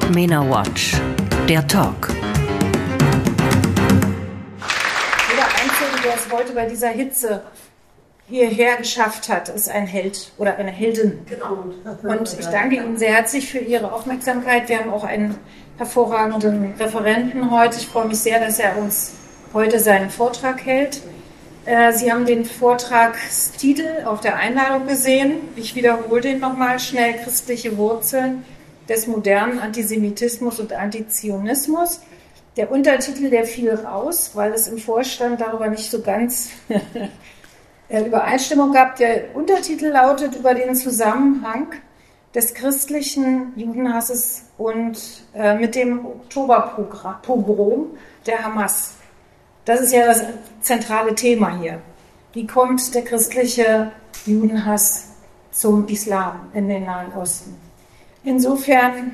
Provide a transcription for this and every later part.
MENA Watch, der Talk. Jeder Einzelne, der es heute bei dieser Hitze hierher geschafft hat, ist ein Held oder eine Heldin. Und ich danke Ihnen sehr herzlich für Ihre Aufmerksamkeit. Wir haben auch einen hervorragenden Referenten heute. Ich freue mich sehr, dass er uns heute seinen Vortrag hält. Sie haben den Vortragstitel auf der Einladung gesehen. Ich wiederhole den nochmal schnell. Christliche Wurzeln des modernen Antisemitismus und Antizionismus. Der Untertitel, der fiel raus, weil es im Vorstand darüber nicht so ganz Übereinstimmung gab. Der Untertitel lautet über den Zusammenhang des christlichen Judenhasses und mit dem Oktoberpogrom der Hamas. Das ist ja das zentrale Thema hier. Wie kommt der christliche Judenhass zum Islam in den Nahen Osten? Insofern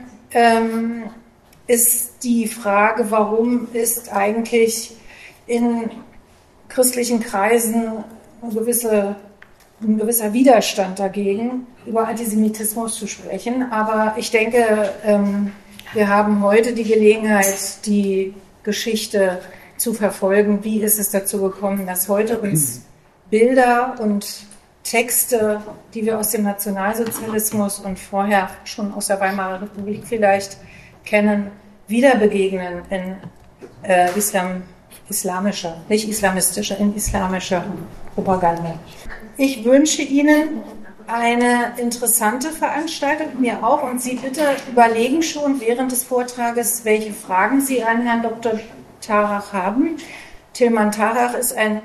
ist die Frage, warum ist eigentlich in christlichen Kreisen ein gewisser Widerstand dagegen, über Antisemitismus zu sprechen. Aber ich denke, wir haben heute die Gelegenheit, die Geschichte zu verfolgen. Wie ist es dazu gekommen, dass heute uns Bilder und Texte, die wir aus dem Nationalsozialismus und vorher schon aus der Weimarer Republik vielleicht kennen, wieder begegnen in islamischer, nicht islamistischer, in islamischer Propaganda. Ich wünsche Ihnen eine interessante Veranstaltung, mir auch, und Sie bitte überlegen schon während des Vortrages, welche Fragen Sie an Herrn Dr. Tarach haben. Tilman Tarach ist ein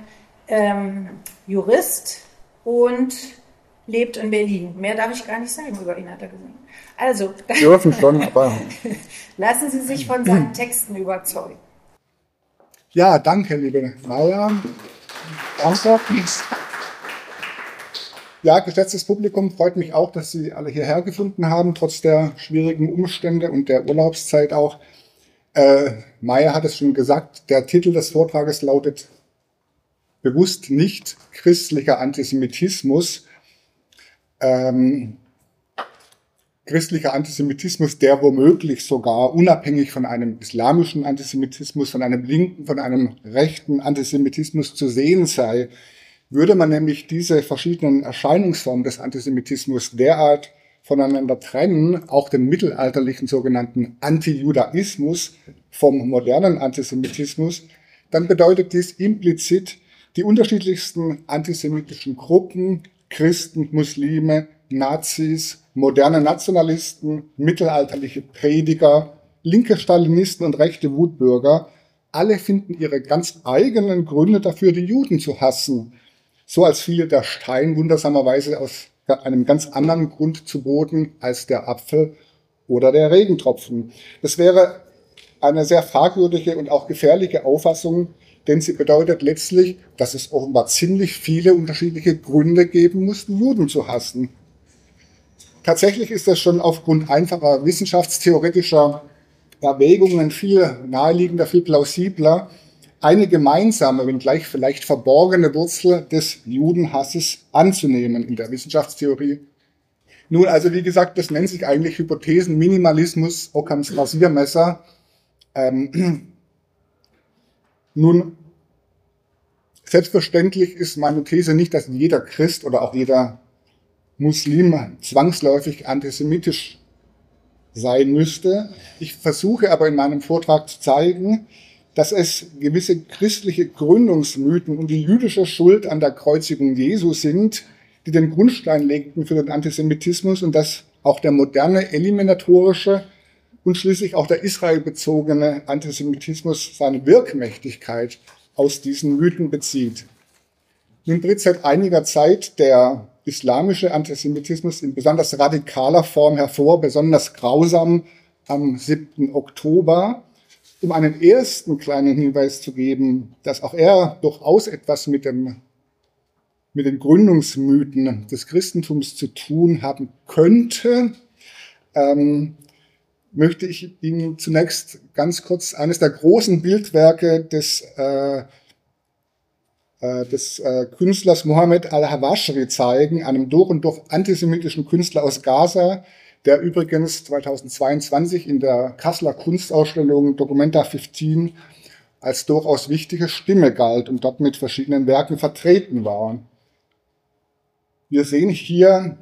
Jurist und lebt in Berlin. Mehr darf ich gar nicht sagen über ihn, hat er gesagt. Also, dürfen schon, aber lassen Sie sich von seinen Texten überzeugen. Ja, danke, liebe Maja. Danke. Ja, geschätztes Publikum, freut mich auch, dass Sie alle hierher gefunden haben, trotz der schwierigen Umstände und der Urlaubszeit auch. Maja hat es schon gesagt, der Titel des Vortrages lautet bewusst nicht christlicher Antisemitismus. Christlicher Antisemitismus, der womöglich sogar unabhängig von einem islamischen Antisemitismus, von einem linken, von einem rechten Antisemitismus zu sehen sei, würde man nämlich diese verschiedenen Erscheinungsformen des Antisemitismus derart voneinander trennen, auch den mittelalterlichen sogenannten Antijudaismus vom modernen Antisemitismus, dann bedeutet dies implizit, die unterschiedlichsten antisemitischen Gruppen, Christen, Muslime, Nazis, moderne Nationalisten, mittelalterliche Prediger, linke Stalinisten und rechte Wutbürger, alle finden ihre ganz eigenen Gründe dafür, die Juden zu hassen. So als fiele der Stein wundersamerweise aus einem ganz anderen Grund zu Boden als der Apfel oder der Regentropfen. Das wäre eine sehr fragwürdige und auch gefährliche Auffassung, denn sie bedeutet letztlich, dass es offenbar ziemlich viele unterschiedliche Gründe geben muss, die Juden zu hassen. Tatsächlich ist das schon aufgrund einfacher wissenschaftstheoretischer Erwägungen viel naheliegender, viel plausibler, eine gemeinsame, wenngleich vielleicht verborgene Wurzel des Judenhasses anzunehmen in der Wissenschaftstheorie. Nun, also wie gesagt, das nennt sich eigentlich Hypothesenminimalismus, Ockhams Rasiermesser. Nun, selbstverständlich ist meine These nicht, dass jeder Christ oder auch jeder Muslim zwangsläufig antisemitisch sein müsste. Ich versuche aber in meinem Vortrag zu zeigen, dass es gewisse christliche Gründungsmythen und die jüdische Schuld an der Kreuzigung Jesu sind, die den Grundstein legten für den Antisemitismus und dass auch der moderne eliminatorische und schließlich auch der israelbezogene Antisemitismus seine Wirkmächtigkeit aus diesen Mythen bezieht. Nun tritt seit einiger Zeit der islamische Antisemitismus in besonders radikaler Form hervor, besonders grausam am 7. Oktober. Um einen ersten kleinen Hinweis zu geben, dass auch er durchaus etwas mit den Gründungsmythen des Christentums zu tun haben könnte, möchte ich Ihnen zunächst ganz kurz eines der großen Bildwerke des Künstlers Mohammed al-Hawashri zeigen, einem durch und durch antisemitischen Künstler aus Gaza, der übrigens 2022 in der Kasseler Kunstausstellung Documenta 15 als durchaus wichtige Stimme galt und dort mit verschiedenen Werken vertreten war. Wir sehen hier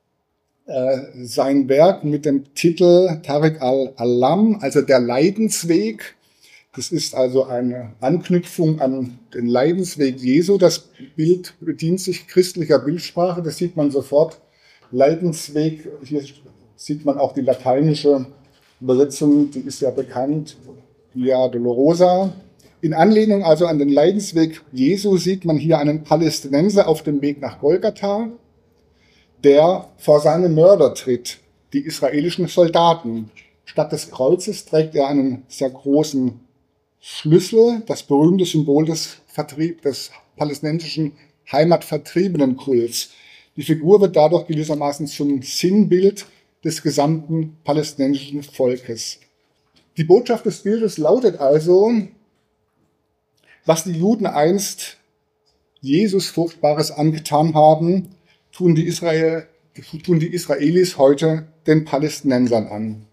sein Werk mit dem Titel Tariq al-Alam, also der Leidensweg. Das ist also eine Anknüpfung an den Leidensweg Jesu. Das Bild bedient sich christlicher Bildsprache, das sieht man sofort. Leidensweg, hier sieht man auch die lateinische Übersetzung, die ist ja bekannt, Via Dolorosa. In Anlehnung also an den Leidensweg Jesu sieht man hier einen Palästinenser auf dem Weg nach Golgatha, der vor seine Mörder tritt, die israelischen Soldaten. Statt des Kreuzes trägt er einen sehr großen Schlüssel, das berühmte Symbol des palästinensischen Heimatvertriebenenkults. Die Figur wird dadurch gewissermaßen zum Sinnbild des gesamten palästinensischen Volkes. Die Botschaft des Bildes lautet also, was die Juden einst Jesus Furchtbares angetan haben, tun die Israelis heute den Palästinensern an.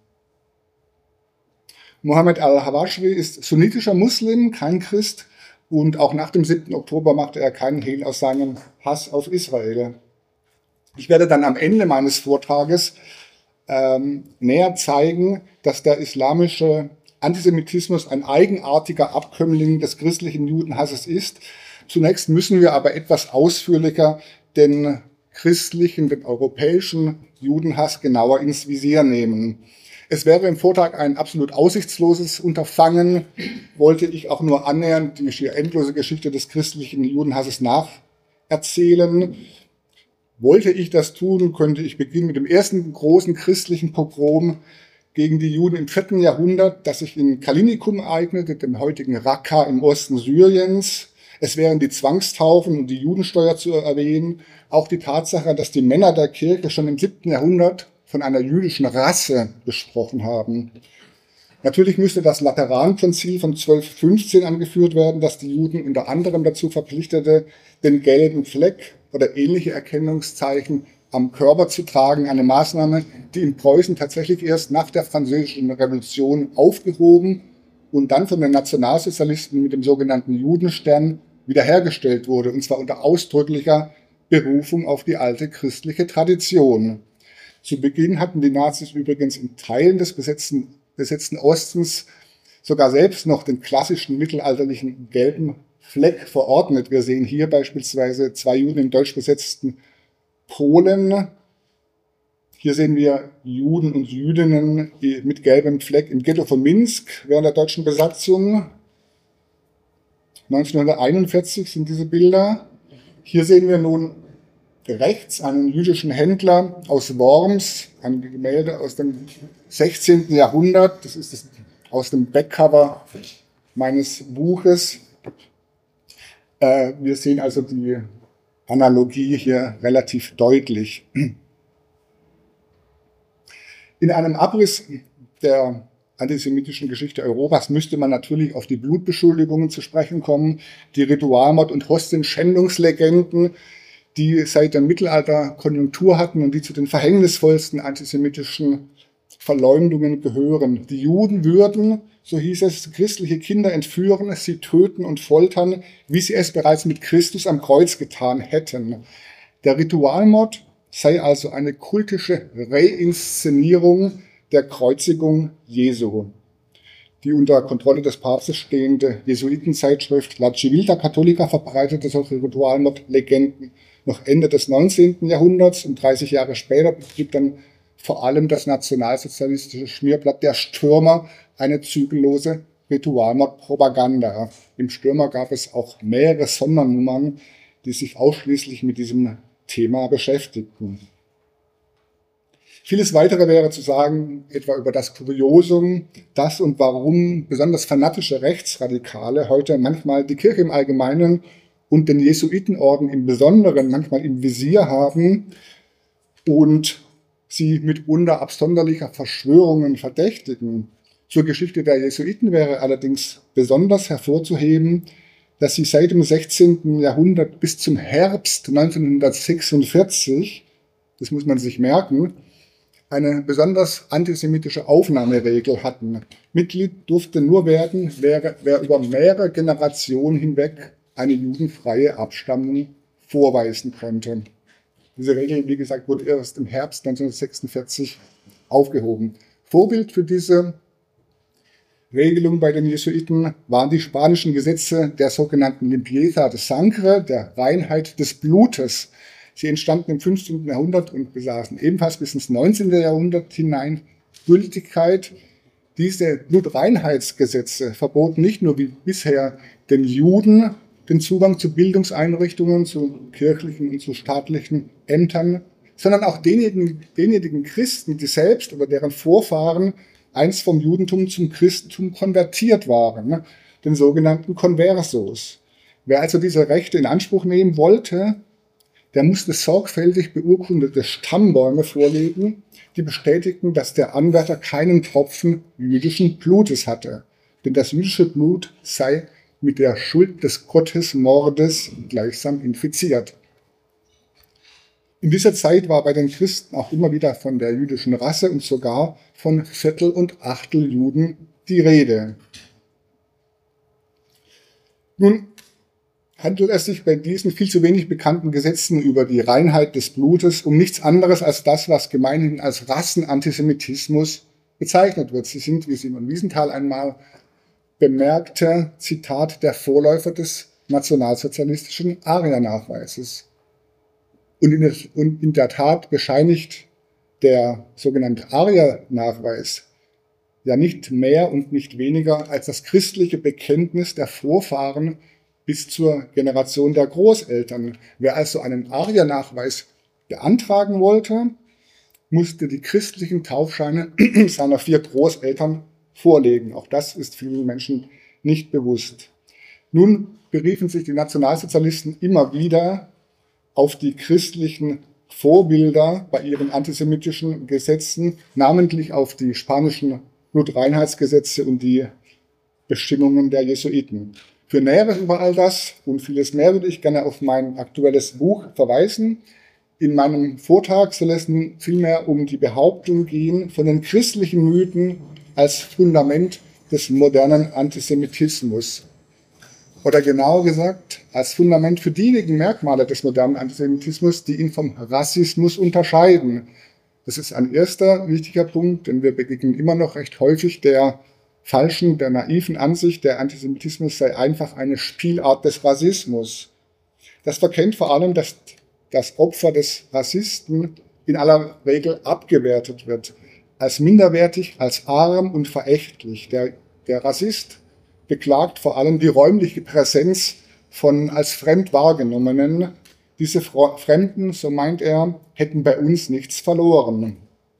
Mohammed al-Hawashri ist sunnitischer Muslim, kein Christ, und auch nach dem 7. Oktober machte er keinen Hehl aus seinem Hass auf Israel. Ich werde dann am Ende meines Vortrages näher zeigen, dass der islamische Antisemitismus ein eigenartiger Abkömmling des christlichen Judenhasses ist. Zunächst müssen wir aber etwas ausführlicher den europäischen Judenhass genauer ins Visier nehmen. Es wäre im Vortrag ein absolut aussichtsloses Unterfangen, wollte ich auch nur annähernd die schier endlose Geschichte des christlichen Judenhasses nacherzählen. Wollte ich das tun, könnte ich beginnen mit dem ersten großen christlichen Pogrom gegen die Juden im 4. Jahrhundert, das sich in Kalinikum ereignete, dem heutigen Raqqa im Osten Syriens. Es wären die Zwangstaufen und die Judensteuer zu erwähnen, auch die Tatsache, dass die Männer der Kirche schon im 7. Jahrhundert von einer jüdischen Rasse gesprochen haben. Natürlich müsste das Laterankonzil von 1215 angeführt werden, das die Juden unter anderem dazu verpflichtete, den gelben Fleck oder ähnliche Erkennungszeichen am Körper zu tragen, eine Maßnahme, die in Preußen tatsächlich erst nach der Französischen Revolution aufgehoben und dann von den Nationalsozialisten mit dem sogenannten Judenstern wiederhergestellt wurde, und zwar unter ausdrücklicher Berufung auf die alte christliche Tradition. Zu Beginn hatten die Nazis übrigens in Teilen des besetzten Ostens sogar selbst noch den klassischen mittelalterlichen gelben Fleck verordnet. Wir sehen hier beispielsweise 2 Juden im deutsch besetzten Polen. Hier sehen wir Juden und Jüdinnen mit gelbem Fleck im Ghetto von Minsk während der deutschen Besatzung. 1941 sind diese Bilder. Hier sehen wir nun rechts einen jüdischen Händler aus Worms, ein Gemälde aus dem 16. Jahrhundert. Das ist aus dem Backcover meines Buches. Wir sehen also die Analogie hier relativ deutlich. In einem Abriss der antisemitischen Geschichte Europas müsste man natürlich auf die Blutbeschuldigungen zu sprechen kommen, die Ritualmord- und Hostienschändungslegenden, die seit dem Mittelalter Konjunktur hatten und die zu den verhängnisvollsten antisemitischen Verleumdungen gehören. Die Juden würden, so hieß es, christliche Kinder entführen, sie töten und foltern, wie sie es bereits mit Christus am Kreuz getan hätten. Der Ritualmord sei also eine kultische Reinszenierung der Kreuzigung Jesu. Die unter Kontrolle des Papstes stehende Jesuitenzeitschrift La Civiltà Cattolica verbreitete solche Ritualmordlegenden noch Ende des 19. Jahrhunderts, und 30 Jahre später betrieb dann vor allem das nationalsozialistische Schmierblatt Der Stürmer eine zügellose Ritualmordpropaganda. Im Stürmer gab es auch mehrere Sondernummern, die sich ausschließlich mit diesem Thema beschäftigten. Vieles weitere wäre zu sagen, etwa über das Kuriosum, dass und warum besonders fanatische Rechtsradikale heute manchmal die Kirche im Allgemeinen und den Jesuitenorden im Besonderen manchmal im Visier haben und sie mitunter absonderlicher Verschwörungen verdächtigen. Zur Geschichte der Jesuiten wäre allerdings besonders hervorzuheben, dass sie seit dem 16. Jahrhundert bis zum Herbst 1946, das muss man sich merken, eine besonders antisemitische Aufnahmeregel hatten. Mitglied durfte nur werden, wer über mehrere Generationen hinweg eine judenfreie Abstammung vorweisen konnte. Diese Regel, wie gesagt, wurde erst im Herbst 1946 aufgehoben. Vorbild für diese Regelung bei den Jesuiten waren die spanischen Gesetze der sogenannten Limpieza de Sangre, der Reinheit des Blutes. Sie entstanden im 15. Jahrhundert und besaßen ebenfalls bis ins 19. Jahrhundert hinein Gültigkeit. Diese Blutreinheitsgesetze verboten nicht nur wie bisher den Juden den Zugang zu Bildungseinrichtungen, zu kirchlichen und zu staatlichen Ämtern, sondern auch denjenigen Christen, die selbst oder deren Vorfahren einst vom Judentum zum Christentum konvertiert waren, den sogenannten Conversos. Wer also diese Rechte in Anspruch nehmen wollte, der musste sorgfältig beurkundete Stammbäume vorlegen, die bestätigten, dass der Anwärter keinen Tropfen jüdischen Blutes hatte. Denn das jüdische Blut sei mit der Schuld des Gottesmordes gleichsam infiziert. In dieser Zeit war bei den Christen auch immer wieder von der jüdischen Rasse und sogar von Viertel- und Achteljuden die Rede. Nun handelt es sich bei diesen viel zu wenig bekannten Gesetzen über die Reinheit des Blutes um nichts anderes als das, was gemeinhin als Rassenantisemitismus bezeichnet wird. Sie sind, wie Simon Wiesenthal einmal bemerkte, Zitat, der Vorläufer des nationalsozialistischen Arya-Nachweises. Und in der Tat bescheinigt der sogenannte Arya-Nachweis ja nicht mehr und nicht weniger als das christliche Bekenntnis der Vorfahren bis zur Generation der Großeltern. Wer also einen Arya-Nachweis beantragen wollte, musste die christlichen Taufscheine seiner 4 Großeltern vorlegen. Auch das ist vielen Menschen nicht bewusst. Nun beriefen sich die Nationalsozialisten immer wieder auf die christlichen Vorbilder bei ihren antisemitischen Gesetzen, namentlich auf die spanischen Blutreinheitsgesetze und die Bestimmungen der Jesuiten. Für Näheres über all das und vieles mehr würde ich gerne auf mein aktuelles Buch verweisen. In meinem Vortrag soll es nun vielmehr um die Behauptung gehen von den christlichen Mythen als Fundament des modernen Antisemitismus. Oder genauer gesagt, als Fundament für diejenigen Merkmale des modernen Antisemitismus, die ihn vom Rassismus unterscheiden. Das ist ein erster wichtiger Punkt, denn wir begegnen immer noch recht häufig der falschen, der naiven Ansicht, der Antisemitismus sei einfach eine Spielart des Rassismus. Das verkennt vor allem, dass das Opfer des Rassisten in aller Regel abgewertet wird, als minderwertig, als arm und verächtlich. Der Rassist beklagt vor allem die räumliche Präsenz von als fremd wahrgenommenen. Diese Fremden, so meint er, hätten bei uns nichts verloren.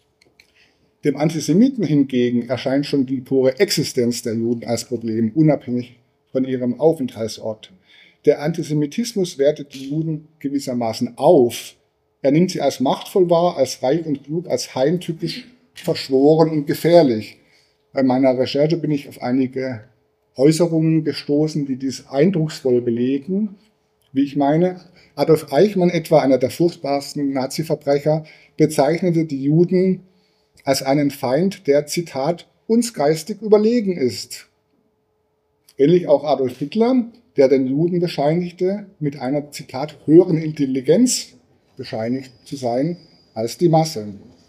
Dem Antisemiten hingegen erscheint schon die pure Existenz der Juden als Problem, unabhängig von ihrem Aufenthaltsort. Der Antisemitismus wertet die Juden gewissermaßen auf. Er nimmt sie als machtvoll wahr, als reich und klug, als heimtückisch, verschworen und gefährlich. Bei meiner Recherche bin ich auf einige Äußerungen gestoßen, die dies eindrucksvoll belegen. Wie ich meine, Adolf Eichmann, etwa einer der furchtbarsten Nazi-Verbrecher, bezeichnete die Juden als einen Feind, der, Zitat, uns geistig überlegen ist. Ähnlich auch Adolf Hitler, der den Juden bescheinigte, mit einer, Zitat, höheren Intelligenz bescheinigt zu sein als die Masse.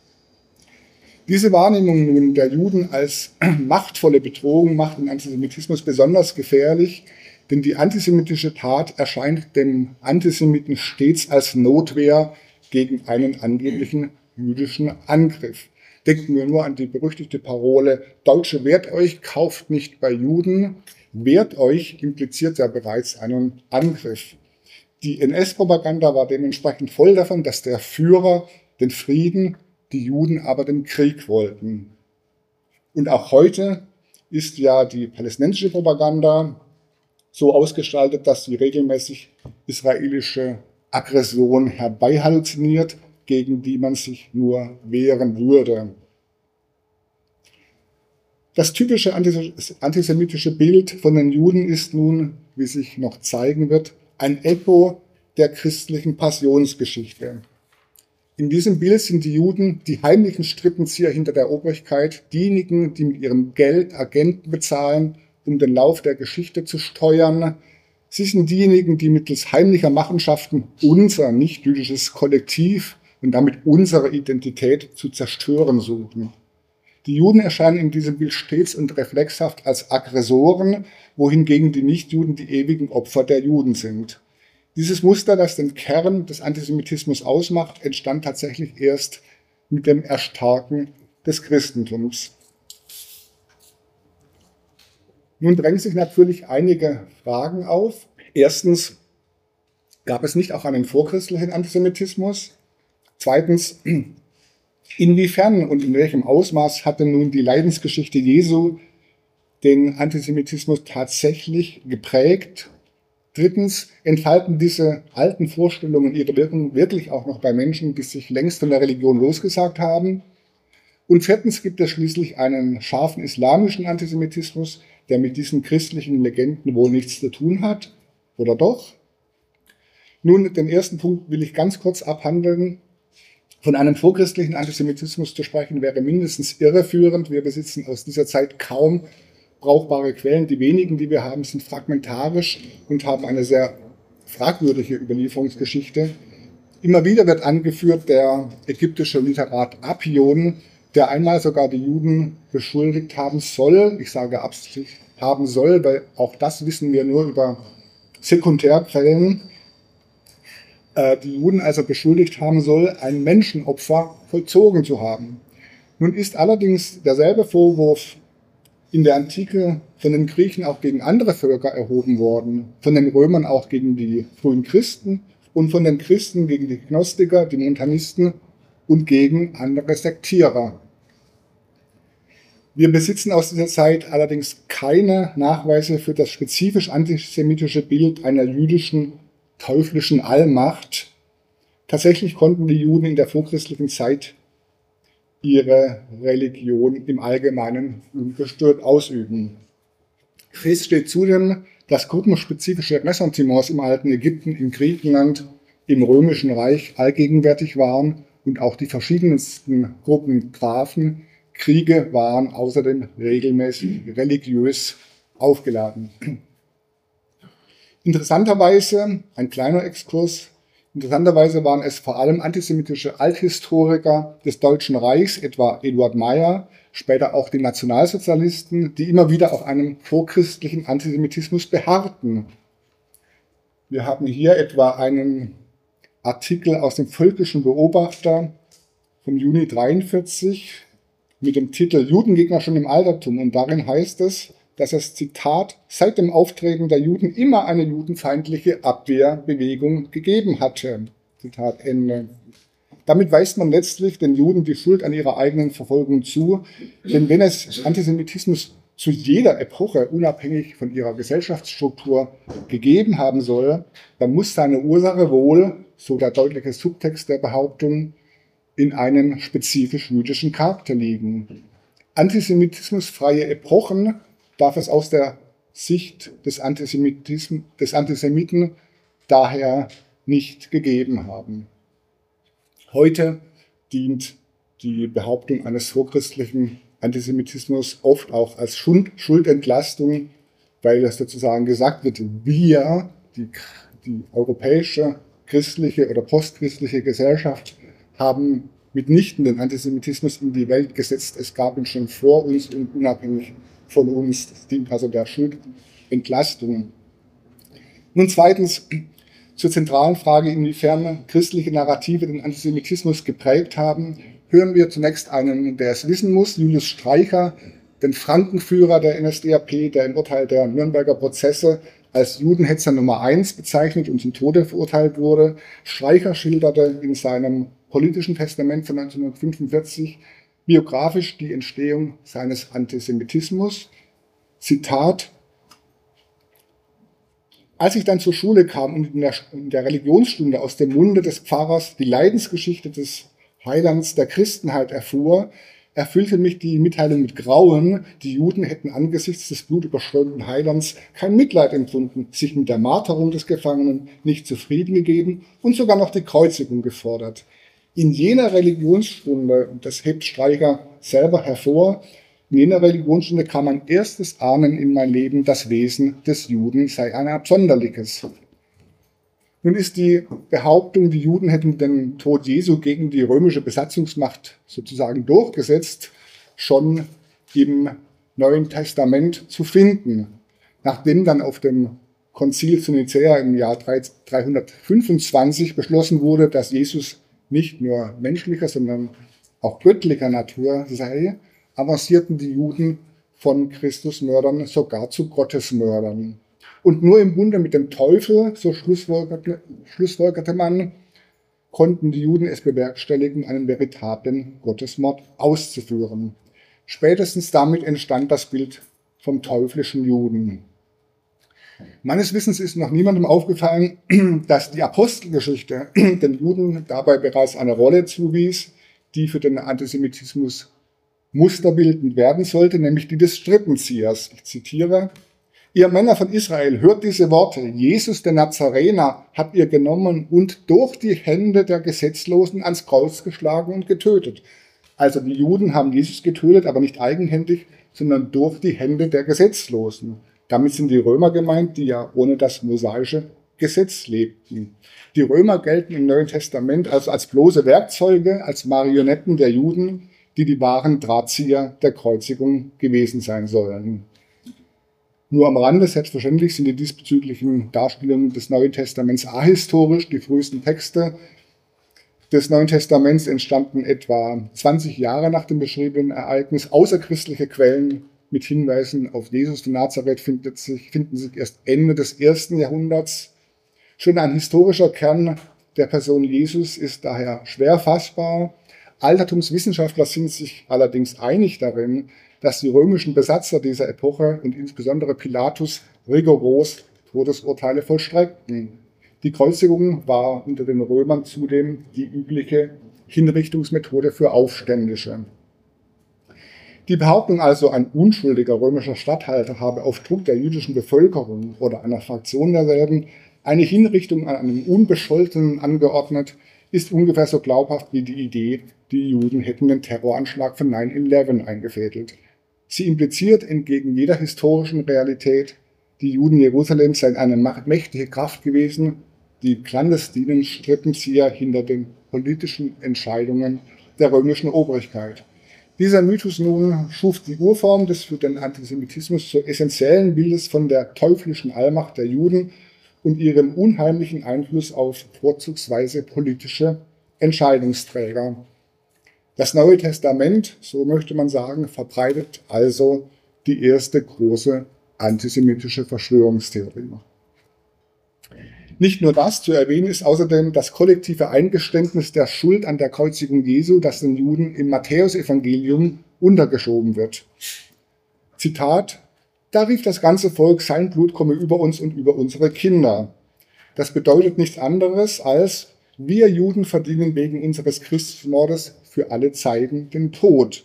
Diese Wahrnehmung nun der Juden als machtvolle Bedrohung macht den Antisemitismus besonders gefährlich, denn die antisemitische Tat erscheint dem Antisemiten stets als Notwehr gegen einen angeblichen jüdischen Angriff. Denken wir nur an die berüchtigte Parole, Deutsche, wehrt euch, kauft nicht bei Juden. Wehrt euch impliziert ja bereits einen Angriff. Die NS-Propaganda war dementsprechend voll davon, dass der Führer den Frieden, die Juden aber den Krieg wollten. Und auch heute ist ja die palästinensische Propaganda so ausgestaltet, dass sie regelmäßig israelische Aggression herbeihalluziniert, gegen die man sich nur wehren würde. Das typische antisemitische Bild von den Juden ist nun, wie sich noch zeigen wird, ein Echo der christlichen Passionsgeschichte. In diesem Bild sind die Juden die heimlichen Strippenzieher hinter der Obrigkeit, diejenigen, die mit ihrem Geld Agenten bezahlen, um den Lauf der Geschichte zu steuern. Sie sind diejenigen, die mittels heimlicher Machenschaften unser nicht-jüdisches Kollektiv und damit unsere Identität zu zerstören suchen. Die Juden erscheinen in diesem Bild stets und reflexhaft als Aggressoren, wohingegen die Nichtjuden die ewigen Opfer der Juden sind. Dieses Muster, das den Kern des Antisemitismus ausmacht, entstand tatsächlich erst mit dem Erstarken des Christentums. Nun drängen sich natürlich einige Fragen auf. Erstens, gab es nicht auch einen vorchristlichen Antisemitismus? Zweitens, inwiefern und in welchem Ausmaß hatte nun die Leidensgeschichte Jesu den Antisemitismus tatsächlich geprägt? Drittens, entfalten diese alten Vorstellungen ihre Wirkung wirklich auch noch bei Menschen, die sich längst von der Religion losgesagt haben? Und viertens gibt es schließlich einen scharfen islamischen Antisemitismus, der mit diesen christlichen Legenden wohl nichts zu tun hat, oder doch? Nun, den ersten Punkt will ich ganz kurz abhandeln. Von einem vorchristlichen Antisemitismus zu sprechen, wäre mindestens irreführend. Wir besitzen aus dieser Zeit kaum brauchbare Quellen. Die wenigen, die wir haben, sind fragmentarisch und haben eine sehr fragwürdige Überlieferungsgeschichte. Immer wieder wird angeführt der ägyptische Literat Apion, der einmal sogar die Juden beschuldigt haben soll, ich sage absichtlich haben soll, weil auch das wissen wir nur über Sekundärquellen, die Juden also beschuldigt haben soll, ein Menschenopfer vollzogen zu haben. Nun ist allerdings derselbe Vorwurf in der Antike von den Griechen auch gegen andere Völker erhoben worden, von den Römern auch gegen die frühen Christen und von den Christen gegen die Gnostiker, die Montanisten und gegen andere Sektierer. Wir besitzen aus dieser Zeit allerdings keine Nachweise für das spezifisch antisemitische Bild einer jüdischen, teuflischen Allmacht. Tatsächlich konnten die Juden in der vorchristlichen Zeit ihre Religion im Allgemeinen ungestört ausüben. Fest steht zudem, dass gruppenspezifische Ressentiments im alten Ägypten, in Griechenland, im Römischen Reich allgegenwärtig waren und auch die verschiedensten Gruppen trafen. Kriege waren außerdem regelmäßig religiös aufgeladen. Interessanterweise, ein kleiner Exkurs, interessanterweise waren es vor allem antisemitische Althistoriker des Deutschen Reichs, etwa Eduard Meyer, später auch die Nationalsozialisten, die immer wieder auf einem vorchristlichen Antisemitismus beharrten. Wir haben hier etwa einen Artikel aus dem Völkischen Beobachter vom Juni 1943 mit dem Titel Judengegner schon im Altertum. Und darin heißt es, dass es, Zitat, seit dem Auftreten der Juden immer eine judenfeindliche Abwehrbewegung gegeben hatte. Zitat Ende. Damit weist man letztlich den Juden die Schuld an ihrer eigenen Verfolgung zu. Denn wenn es Antisemitismus zu jeder Epoche, unabhängig von ihrer Gesellschaftsstruktur, gegeben haben soll, dann muss seine Ursache wohl, so der deutliche Subtext der Behauptung, in einem spezifisch jüdischen Charakter liegen. Antisemitismusfreie Epochen darf es aus der Sicht des Antisemiten daher nicht gegeben haben. Heute dient die Behauptung eines vorchristlichen Antisemitismus oft auch als Schuldentlastung, weil das sozusagen gesagt wird, wir, die europäische, christliche oder postchristliche Gesellschaft, haben mitnichten den Antisemitismus in die Welt gesetzt. Es gab ihn schon vor uns und unabhängig von uns. Das dient also der Schuldentlastung. Nun zweitens zur zentralen Frage, inwiefern christliche Narrative den Antisemitismus geprägt haben, hören wir zunächst einen, der es wissen muss, Julius Streicher, den Frankenführer der NSDAP, der im Urteil der Nürnberger Prozesse als Judenhetzer Nummer 1 bezeichnet und zum Tode verurteilt wurde. Streicher schilderte in seinem politischen Testament von 1945 biografisch die Entstehung seines Antisemitismus. Zitat: Als ich dann zur Schule kam und in der Religionsstunde aus dem Munde des Pfarrers die Leidensgeschichte des Heilands der Christenheit erfuhr, erfüllte mich die Mitteilung mit Grauen. Die Juden hätten angesichts des blutüberströmten Heilands kein Mitleid empfunden, sich mit der Marterung des Gefangenen nicht zufrieden gegeben und sogar noch die Kreuzigung gefordert. In jener Religionsstunde, und das hebt Streicher selber hervor, in jener Religionsstunde kam mein erstes Ahnen in mein Leben, das Wesen des Juden sei ein absonderliches. Nun ist die Behauptung, die Juden hätten den Tod Jesu gegen die römische Besatzungsmacht sozusagen durchgesetzt, schon im Neuen Testament zu finden. Nachdem dann auf dem Konzil zu Nicäa im Jahr 325 beschlossen wurde, dass Jesus nicht nur menschlicher, sondern auch göttlicher Natur sei, avancierten die Juden von Christusmördern sogar zu Gottesmördern. Und nur im Bunde mit dem Teufel, so schlussfolgerte man, konnten die Juden es bewerkstelligen, einen veritablen Gottesmord auszuführen. Spätestens damit entstand das Bild vom teuflischen Juden. Meines Wissens ist noch niemandem aufgefallen, dass die Apostelgeschichte den Juden dabei bereits eine Rolle zuwies, die für den Antisemitismus musterbildend werden sollte, nämlich die des Strippenziehers. Ich zitiere: Ihr Männer von Israel, hört diese Worte. Jesus, der Nazarener, habt ihr genommen und durch die Hände der Gesetzlosen ans Kreuz geschlagen und getötet. Also die Juden haben Jesus getötet, aber nicht eigenhändig, sondern durch die Hände der Gesetzlosen. Damit sind die Römer gemeint, die ja ohne das mosaische Gesetz lebten. Die Römer gelten im Neuen Testament also als bloße Werkzeuge, als Marionetten der Juden, die die wahren Drahtzieher der Kreuzigung gewesen sein sollen. Nur am Rande, selbstverständlich, sind die diesbezüglichen Darstellungen des Neuen Testaments ahistorisch. Die frühesten Texte des Neuen Testaments entstanden etwa 20 Jahre nach dem beschriebenen Ereignis. Außerchristliche Quellen mit Hinweisen auf Jesus von Nazareth finden sich erst Ende des 1. Jahrhunderts. Schon ein historischer Kern der Person Jesus ist daher schwer fassbar. Altertumswissenschaftler sind sich allerdings einig darin, dass die römischen Besatzer dieser Epoche und insbesondere Pilatus rigoros Todesurteile vollstreckten. Die Kreuzigung war unter den Römern zudem die übliche Hinrichtungsmethode für Aufständische. Die Behauptung also, ein unschuldiger römischer Statthalter habe auf Druck der jüdischen Bevölkerung oder einer Fraktion derselben eine Hinrichtung an einem Unbescholtenen angeordnet, ist ungefähr so glaubhaft wie die Idee, die Juden hätten den Terroranschlag von 9/11 eingefädelt. Sie impliziert entgegen jeder historischen Realität, die Juden Jerusalems seien eine mächtige Kraft gewesen, die clandestinen Strippenzieher hinter den politischen Entscheidungen der römischen Obrigkeit. Dieser Mythos nun schuf die Urform des für den Antisemitismus so essentiellen Bildes von der teuflischen Allmacht der Juden und ihrem unheimlichen Einfluss auf vorzugsweise politische Entscheidungsträger. Das Neue Testament, so möchte man sagen, verbreitet also die erste große antisemitische Verschwörungstheorie. Nicht nur das, zu erwähnen ist außerdem das kollektive Eingeständnis der Schuld an der Kreuzigung Jesu, das den Juden im Matthäusevangelium untergeschoben wird. Zitat: Da rief das ganze Volk, sein Blut komme über uns und über unsere Kinder. Das bedeutet nichts anderes als: Wir Juden verdienen wegen unseres Christusmordes für alle Zeiten den Tod.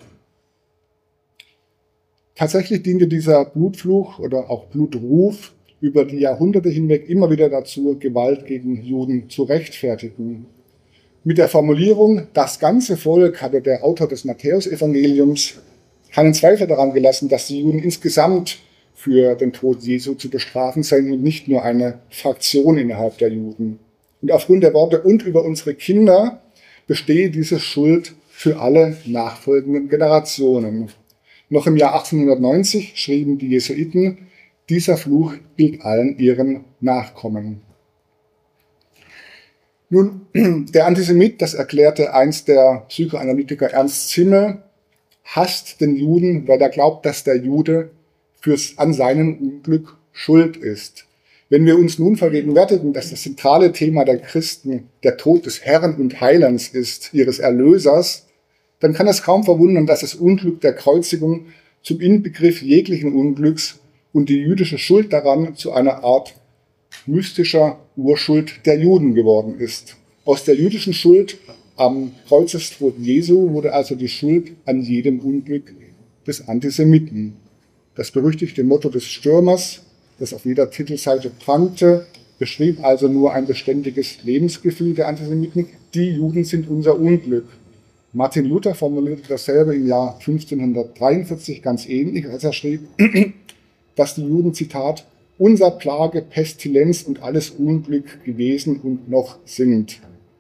Tatsächlich diente dieser Blutfluch oder auch Blutruf über die Jahrhunderte hinweg immer wieder dazu, Gewalt gegen Juden zu rechtfertigen. Mit der Formulierung, das ganze Volk, hatte der Autor des Matthäusevangeliums keinen Zweifel daran gelassen, dass die Juden insgesamt für den Tod Jesu zu bestrafen seien und nicht nur eine Fraktion innerhalb der Juden. Und aufgrund der Worte und über unsere Kinder bestehe diese Schuld für alle nachfolgenden Generationen. Noch im Jahr 1890 schrieben die Jesuiten, dieser Fluch gilt allen ihren Nachkommen. Nun, der Antisemit, das erklärte einst der Psychoanalytiker Ernst Zimmel, hasst den Juden, weil er glaubt, dass der Jude an seinem Unglück schuld ist. Wenn wir uns nun vergegenwärtigen, dass das zentrale Thema der Christen der Tod des Herrn und Heilands ist, ihres Erlösers, dann kann es kaum verwundern, dass das Unglück der Kreuzigung zum Inbegriff jeglichen Unglücks und die jüdische Schuld daran zu einer Art mystischer Urschuld der Juden geworden ist. Aus der jüdischen Schuld am Kreuzestod Jesu wurde also die Schuld an jedem Unglück des Antisemiten. Das berüchtigte Motto des Stürmers, das auf jeder Titelseite prangte: beschrieb also nur ein beständiges Lebensgefühl der Antisemiten. Die Juden sind unser Unglück. Martin Luther formulierte dasselbe im Jahr 1543 ganz ähnlich, als er schrieb, dass die Juden, Zitat, unser Plage, Pestilenz und alles Unglück gewesen und noch sind.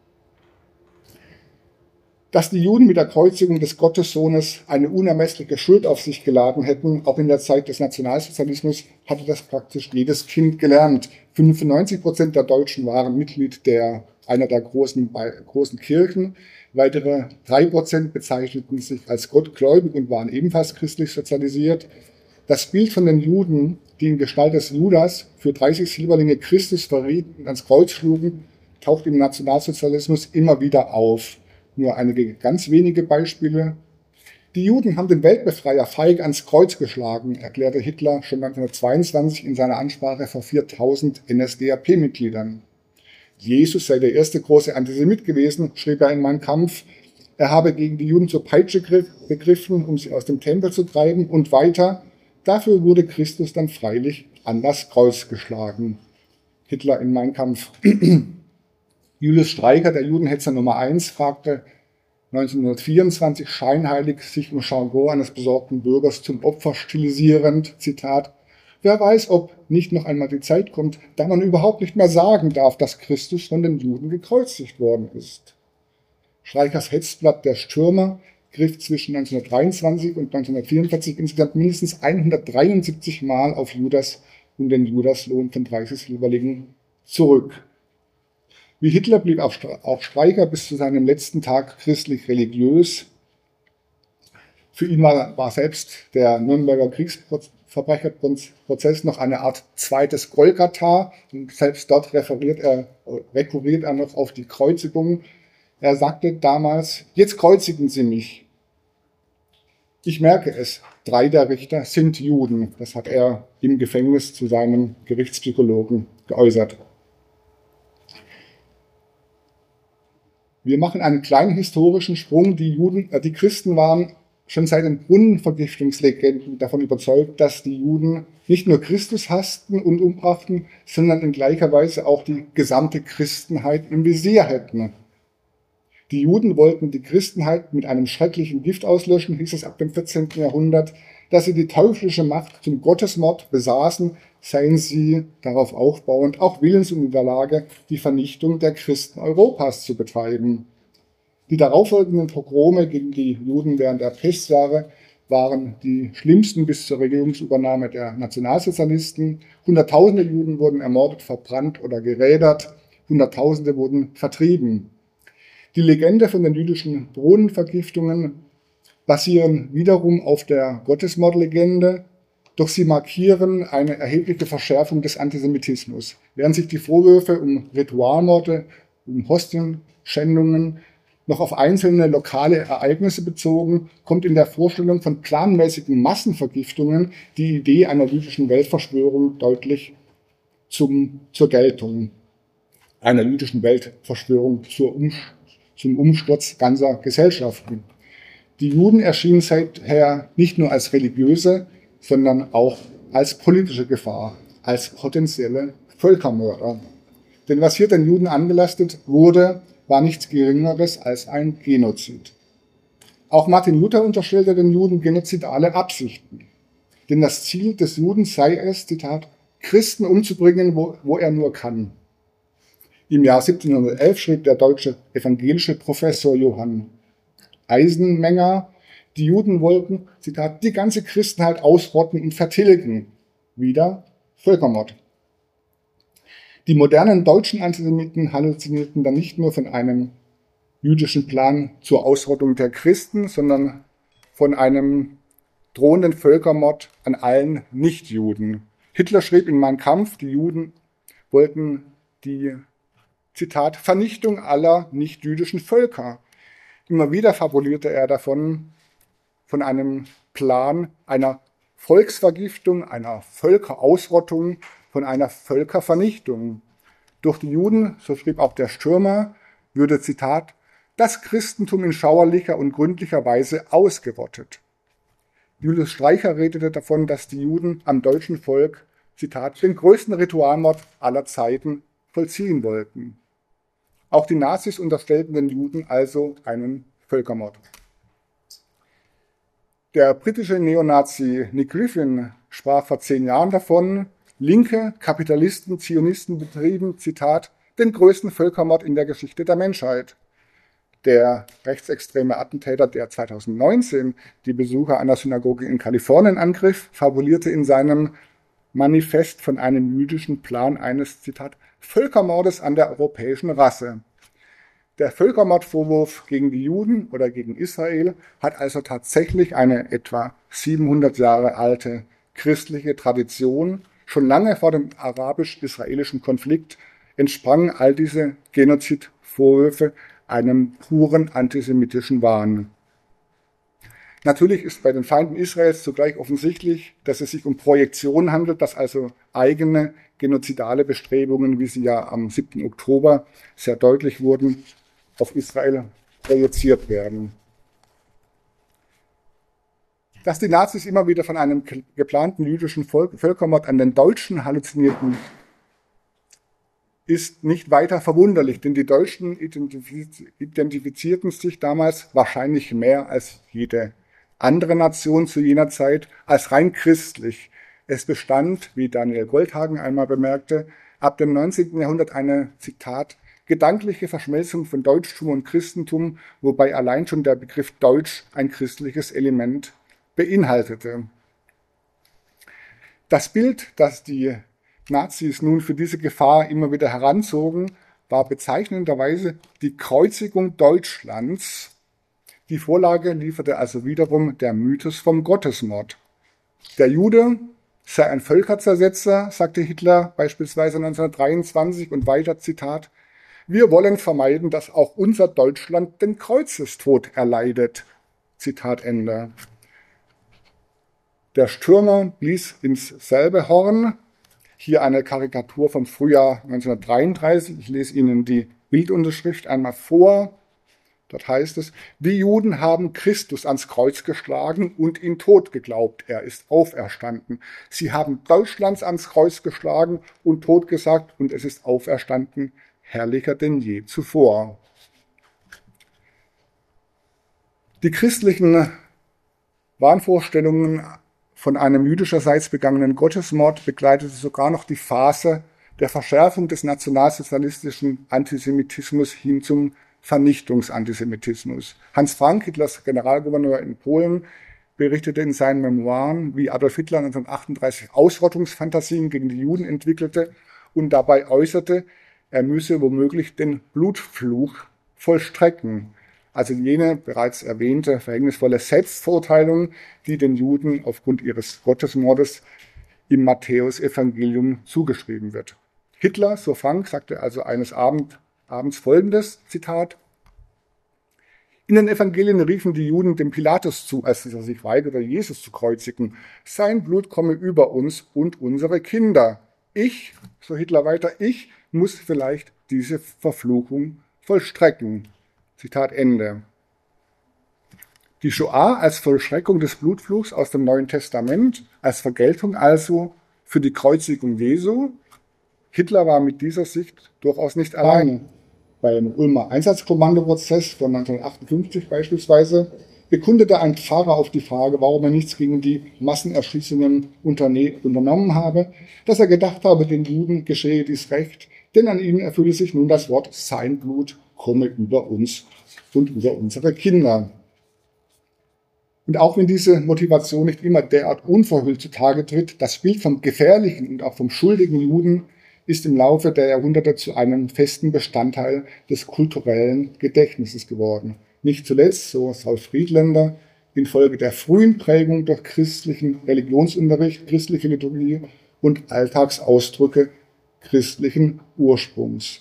Dass die Juden mit der Kreuzigung des Gottessohnes eine unermessliche Schuld auf sich geladen hätten, auch in der Zeit des Nationalsozialismus, hatte das praktisch jedes Kind gelernt. 95% der Deutschen waren Mitglied einer der großen Kirchen. Weitere 3% bezeichneten sich als gottgläubig und waren ebenfalls christlich sozialisiert. Das Bild von den Juden, die in Gestalt des Judas für 30 Silberlinge Christus verrieten und ans Kreuz schlugen, taucht im Nationalsozialismus immer wieder auf. Nur einige ganz wenige Beispiele. Die Juden haben den Weltbefreier feig ans Kreuz geschlagen, erklärte Hitler schon 1922 in seiner Ansprache vor 4000 NSDAP-Mitgliedern. Jesus sei der erste große Antisemit gewesen, schrieb er in Mein Kampf. Er habe gegen die Juden zur Peitsche gegriffen, um sie aus dem Tempel zu treiben und weiter. Dafür wurde Christus dann freilich an das Kreuz geschlagen. Hitler in Mein Kampf. Julius Streicher, der Judenhetzer Nummer 1, fragte 1924 scheinheilig, sich im Jargon eines besorgten Bürgers zum Opfer stilisierend, Zitat, wer weiß, ob nicht noch einmal die Zeit kommt, da man überhaupt nicht mehr sagen darf, dass Christus von den Juden gekreuzigt worden ist. Streichers Hetzblatt Der Stürmer griff zwischen 1923 und 1944 insgesamt mindestens 173 Mal auf Judas und den Judaslohn von 30 Silberlingen zurück. Wie Hitler blieb auch Streicher bis zu seinem letzten Tag christlich religiös. Für ihn war selbst der Nürnberger Kriegsverbrecherprozess noch eine Art zweites Golgatha. Und selbst dort rekurriert er noch auf die Kreuzigung. Er sagte damals, jetzt kreuzigen Sie mich. Ich merke es, 3 der Richter sind Juden. Das hat er im Gefängnis zu seinem Gerichtspsychologen geäußert. Wir machen einen kleinen historischen Sprung. Die Christen waren schon seit den Brunnenvergiftungslegenden davon überzeugt, dass die Juden nicht nur Christus hassten und umbrachten, sondern in gleicher Weise auch die gesamte Christenheit im Visier hätten. Die Juden wollten die Christenheit mit einem schrecklichen Gift auslöschen, hieß es ab dem 14. Jahrhundert. Dass sie die teuflische Macht zum Gottesmord besaßen, seien sie darauf aufbauend auch willens und in der Lage, die Vernichtung der Christen Europas zu betreiben. Die darauffolgenden Pogrome gegen die Juden während der Pestjahre waren die schlimmsten bis zur Regierungsübernahme der Nationalsozialisten. Hunderttausende Juden wurden ermordet, verbrannt oder gerädert. Hunderttausende wurden vertrieben. Die Legende von den jüdischen Brunnenvergiftungen basieren wiederum auf der Gottesmordlegende, doch sie markieren eine erhebliche Verschärfung des Antisemitismus. Während sich die Vorwürfe um Ritualmorde, um Hostienschändungen noch auf einzelne lokale Ereignisse bezogen, kommt in der Vorstellung von planmäßigen Massenvergiftungen die Idee einer jüdischen Weltverschwörung deutlich zur Geltung. Einer jüdischen Weltverschwörung zum Umsturz ganzer Gesellschaften. Die Juden erschienen seither nicht nur als religiöse, sondern auch als politische Gefahr, als potenzielle Völkermörder. Denn was hier den Juden angelastet wurde, war nichts Geringeres als ein Genozid. Auch Martin Luther unterstellte den Juden genozidale Absichten. Denn das Ziel des Juden sei es, Zitat, Christen umzubringen, wo er nur kann. Im Jahr 1711 schrieb der deutsche evangelische Professor Johann Eisenmenger, die Juden wollten, Zitat, die ganze Christenheit ausrotten und vertilgen. Wieder Völkermord. Die modernen deutschen Antisemiten halluzinierten dann nicht nur von einem jüdischen Plan zur Ausrottung der Christen, sondern von einem drohenden Völkermord an allen Nichtjuden. Hitler schrieb in Mein Kampf, die Juden wollten die, Zitat, Vernichtung aller nichtjüdischen Völker. Immer wieder fabulierte er davon, von einem Plan einer Volksvergiftung, einer Völkerausrottung, von einer Völkervernichtung. Durch die Juden, so schrieb auch der Stürmer, würde, Zitat, das Christentum in schauerlicher und gründlicher Weise ausgerottet. Julius Streicher redete davon, dass die Juden am deutschen Volk Zitat, den größten Ritualmord aller Zeiten vollziehen wollten. Auch die Nazis unterstellten den Juden also einen Völkermord. Der britische Neonazi Nick Griffin sprach vor 10 Jahren davon, linke Kapitalisten, Zionisten betrieben, Zitat, den größten Völkermord in der Geschichte der Menschheit. Der rechtsextreme Attentäter, der 2019 die Besucher einer Synagoge in Kalifornien angriff, fabulierte in seinem Manifest von einem jüdischen Plan eines, Zitat, Völkermordes an der europäischen Rasse. Der Völkermordvorwurf gegen die Juden oder gegen Israel hat also tatsächlich eine etwa 700 Jahre alte christliche Tradition. Schon lange vor dem arabisch-israelischen Konflikt entsprangen all diese Genozidvorwürfe einem puren antisemitischen Wahn. Natürlich ist bei den Feinden Israels zugleich offensichtlich, dass es sich um Projektionen handelt, dass also eigene genozidale Bestrebungen, wie sie ja am 7. Oktober sehr deutlich wurden, auf Israel projiziert werden. Dass die Nazis immer wieder von einem geplanten jüdischen Völkermord an den Deutschen halluzinierten, ist nicht weiter verwunderlich, denn die Deutschen identifizierten sich damals wahrscheinlich mehr als jede andere Nation zu jener Zeit als rein christlich. Es bestand, wie Daniel Goldhagen einmal bemerkte, ab dem 19. Jahrhundert eine, Zitat, gedankliche Verschmelzung von Deutschtum und Christentum, wobei allein schon der Begriff Deutsch ein christliches Element beinhaltete. Das Bild, das die Nazis nun für diese Gefahr immer wieder heranzogen, war bezeichnenderweise die Kreuzigung Deutschlands. Die Vorlage lieferte also wiederum der Mythos vom Gottesmord. Der Jude sei ein Völkerzersetzer, sagte Hitler beispielsweise 1923 und weiter, Zitat, wir wollen vermeiden, dass auch unser Deutschland den Kreuzestod erleidet. Zitat Ende. Der Stürmer blies ins selbe Horn. Hier eine Karikatur vom Frühjahr 1933. Ich lese Ihnen die Bildunterschrift einmal vor. Dort heißt es, die Juden haben Christus ans Kreuz geschlagen und ihn tot geglaubt. Er ist auferstanden. Sie haben Deutschlands ans Kreuz geschlagen und tot gesagt und es ist auferstanden, herrlicher denn je zuvor. Die christlichen Wahnvorstellungen von einem jüdischerseits begangenen Gottesmord begleitete sogar noch die Phase der Verschärfung des nationalsozialistischen Antisemitismus hin zum Vernichtungsantisemitismus. Hans Frank, Hitlers Generalgouverneur in Polen, berichtete in seinen Memoiren, wie Adolf Hitler 1938 Ausrottungsfantasien gegen die Juden entwickelte und dabei äußerte, er müsse womöglich den Blutfluch vollstrecken. Also jene bereits erwähnte verhängnisvolle Selbstverurteilung, die den Juden aufgrund ihres Gottesmordes im Matthäusevangelium zugeschrieben wird. Hitler, so Frank, sagte also eines Abends Folgendes, Zitat, in den Evangelien riefen die Juden dem Pilatus zu, als er sich weigerte, Jesus zu kreuzigen. Sein Blut komme über uns und unsere Kinder. Ich, so Hitler weiter, ich muss vielleicht diese Verfluchung vollstrecken. Zitat Ende. Die Shoah als Vollstreckung des Blutfluchs aus dem Neuen Testament, als Vergeltung also für die Kreuzigung Jesu. Hitler war mit dieser Sicht durchaus nicht alleine. Beim Ulmer Einsatzkommandoprozess von 1958 beispielsweise bekundete ein Pfarrer auf die Frage, warum er nichts gegen die Massenerschießungen unternommen habe, dass er gedacht habe, den Juden geschehe dies Recht, denn an ihnen erfülle sich nun das Wort, sein Blut komme über uns und über unsere Kinder. Und auch wenn diese Motivation nicht immer derart unverhüllt zutage tritt, das Bild vom gefährlichen und auch vom schuldigen Juden ist im Laufe der Jahrhunderte zu einem festen Bestandteil des kulturellen Gedächtnisses geworden. Nicht zuletzt, so Saul Friedländer, infolge der frühen Prägung durch christlichen Religionsunterricht, christliche Liturgie und Alltagsausdrücke christlichen Ursprungs.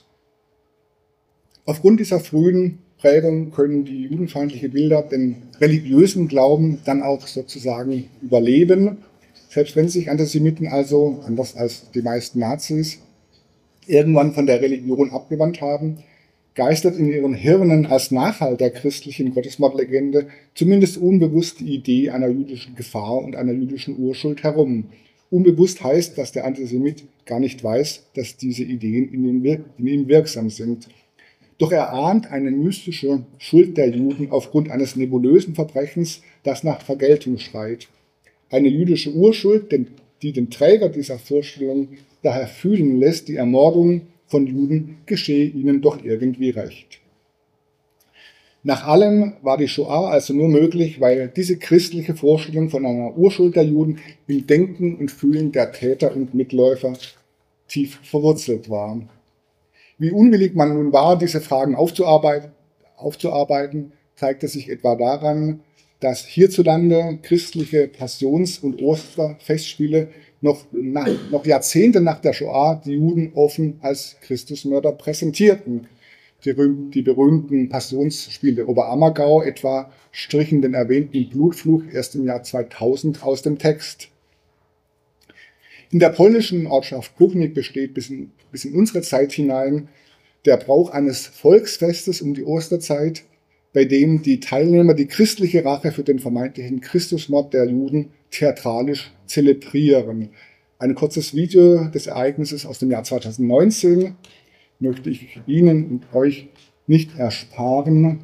Aufgrund dieser frühen Prägung können die judenfeindlichen Bilder den religiösen Glauben dann auch sozusagen überleben, selbst wenn sich Antisemiten also, anders als die meisten Nazis, irgendwann von der Religion abgewandt haben, geistert in ihren Hirnen als Nachhalt der christlichen Gottesmordlegende zumindest unbewusst die Idee einer jüdischen Gefahr und einer jüdischen Urschuld herum. unbewusst heißt, dass der Antisemit gar nicht weiß, dass diese Ideen in ihm wirksam sind. Doch er ahnt eine mystische Schuld der Juden aufgrund eines nebulösen Verbrechens, das nach Vergeltung schreit. Eine jüdische Urschuld, die den Träger dieser Vorstellung daher fühlen lässt, die Ermordung von Juden geschehe ihnen doch irgendwie recht. Nach allem war die Shoah also nur möglich, weil diese christliche Vorstellung von einer Urschuld der Juden im Denken und Fühlen der Täter und Mitläufer tief verwurzelt war. Wie unwillig man nun war, diese Fragen aufzuarbeiten, zeigte sich etwa daran, dass hierzulande christliche Passions- und Osterfestspiele noch Jahrzehnte nach der Shoah die Juden offen als Christusmörder präsentierten. Die berühmten Passionsspiele Oberammergau etwa strichen den erwähnten Blutfluch erst im Jahr 2000 aus dem Text. In der polnischen Ortschaft Puchnik besteht bis in unsere Zeit hinein der Brauch eines Volksfestes um die Osterzeit, bei dem die Teilnehmer die christliche Rache für den vermeintlichen Christusmord der Juden theatralisch zelebrieren. Ein kurzes Video des Ereignisses aus dem Jahr 2019 möchte ich Ihnen und euch nicht ersparen.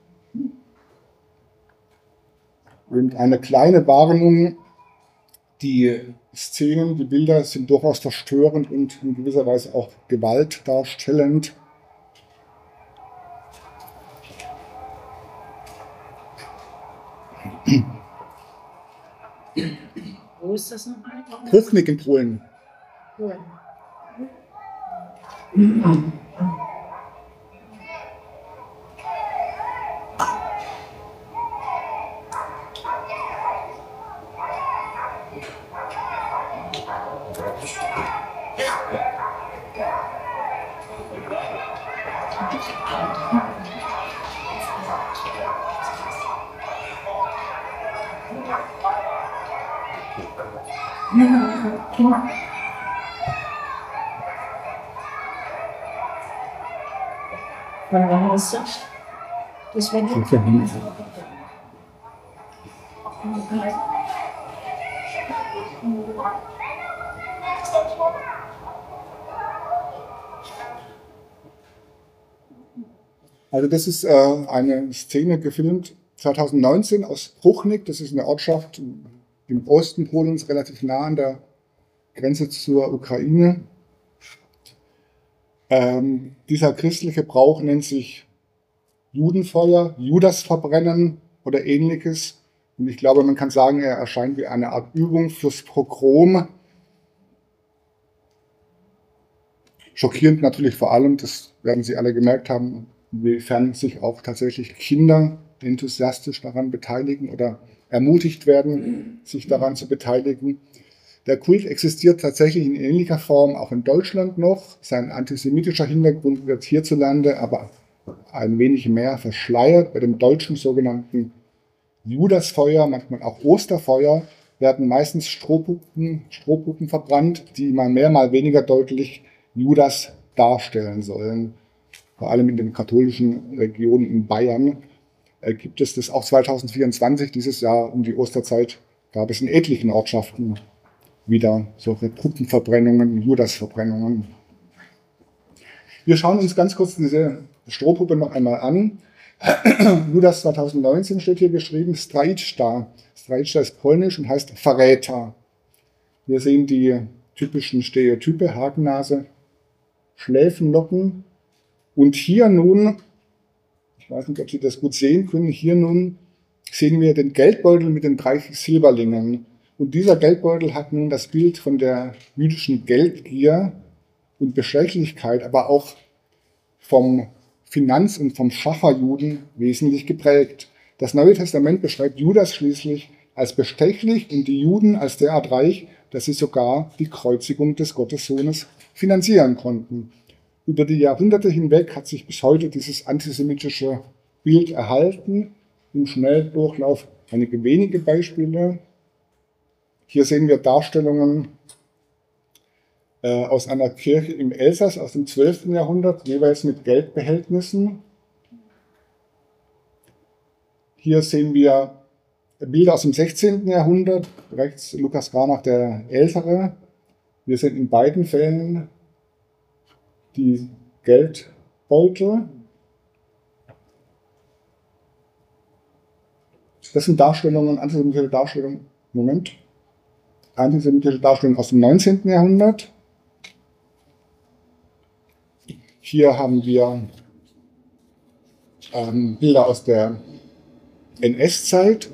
Und eine kleine Warnung: Die Szenen, die Bilder sind durchaus verstörend und in gewisser Weise auch gewaltdarstellend. Wo ist das nochmal? Puchnik in Polen. Polen. Wann war das? Das war die. Also das ist eine Szene gefilmt 2019 aus Puchnik. Das ist eine Ortschaft im Osten Polens, relativ nah an der Grenze zur Ukraine. Dieser christliche Brauch nennt sich Judenfeuer, Judasverbrennen oder ähnliches. Und ich glaube, man kann sagen, er erscheint wie eine Art Übung fürs Pogrom. Schockierend natürlich vor allem, das werden Sie alle gemerkt haben, inwiefern sich auch tatsächlich Kinder enthusiastisch daran beteiligen oder ermutigt werden, sich daran zu beteiligen. Der Kult existiert tatsächlich in ähnlicher Form auch in Deutschland noch. Sein antisemitischer Hintergrund wird hierzulande aber ein wenig mehr verschleiert. Bei dem deutschen sogenannten Judasfeuer, manchmal auch Osterfeuer, werden meistens Strohpuppen verbrannt, die mal mehr, mal weniger deutlich Judas darstellen sollen. Vor allem in den katholischen Regionen in Bayern gibt es das auch 2024, dieses Jahr um die Osterzeit, gab es in etlichen Ortschaften wieder solche Puppenverbrennungen, Judasverbrennungen. Wir schauen uns ganz kurz diese Strohpuppe noch einmal an. Judas 2019 steht hier geschrieben, Strajcza. Strajcza ist polnisch und heißt Verräter. Wir sehen die typischen Stereotype, Hakennase, Schläfenlocken. Und hier nun, ich weiß nicht, ob Sie das gut sehen können, hier nun sehen wir den Geldbeutel mit den 3 Silberlingen. Und dieser Geldbeutel hat nun das Bild von der jüdischen Geldgier und Bestechlichkeit, aber auch vom Finanz- und vom Schacherjuden wesentlich geprägt. Das Neue Testament beschreibt Judas schließlich als bestechlich und die Juden als derart reich, dass sie sogar die Kreuzigung des Gottessohnes finanzieren konnten. Über die Jahrhunderte hinweg hat sich bis heute dieses antisemitische Bild erhalten. Im Schnelldurchlauf einige wenige Beispiele. Hier sehen wir Darstellungen aus einer Kirche im Elsass aus dem 12. Jahrhundert, jeweils mit Geldbehältnissen. Hier sehen wir Bilder aus dem 16. Jahrhundert, rechts Lukas Cranach der Ältere. Wir sehen in beiden Fällen die Geldbeutel. Das sind Darstellungen, antisemitische Darstellungen, antisemitische Darstellungen aus dem 19. Jahrhundert. Hier haben wir Bilder aus der NS-Zeit.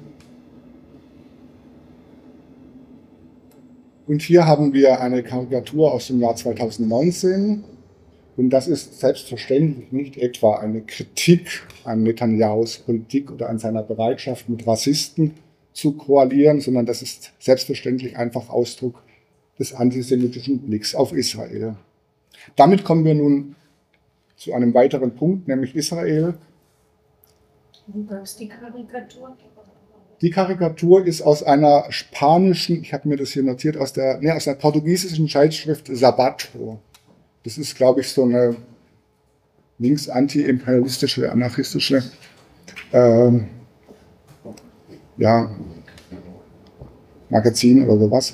Und hier haben wir eine Karikatur aus dem Jahr 2019. Und das ist selbstverständlich nicht etwa eine Kritik an Netanyahus Politik oder an seiner Bereitschaft, mit Rassisten zu koalieren, sondern das ist selbstverständlich einfach Ausdruck des antisemitischen Blicks auf Israel. Damit kommen wir nun zu einem weiteren Punkt, nämlich Israel. Wo ist die Karikatur? Die Karikatur ist aus einer spanischen, ich habe mir das hier notiert, aus der portugiesischen Zeitschrift Sabato. Das ist, glaube ich, so eine links-anti-imperialistische, anarchistische Magazin oder sowas.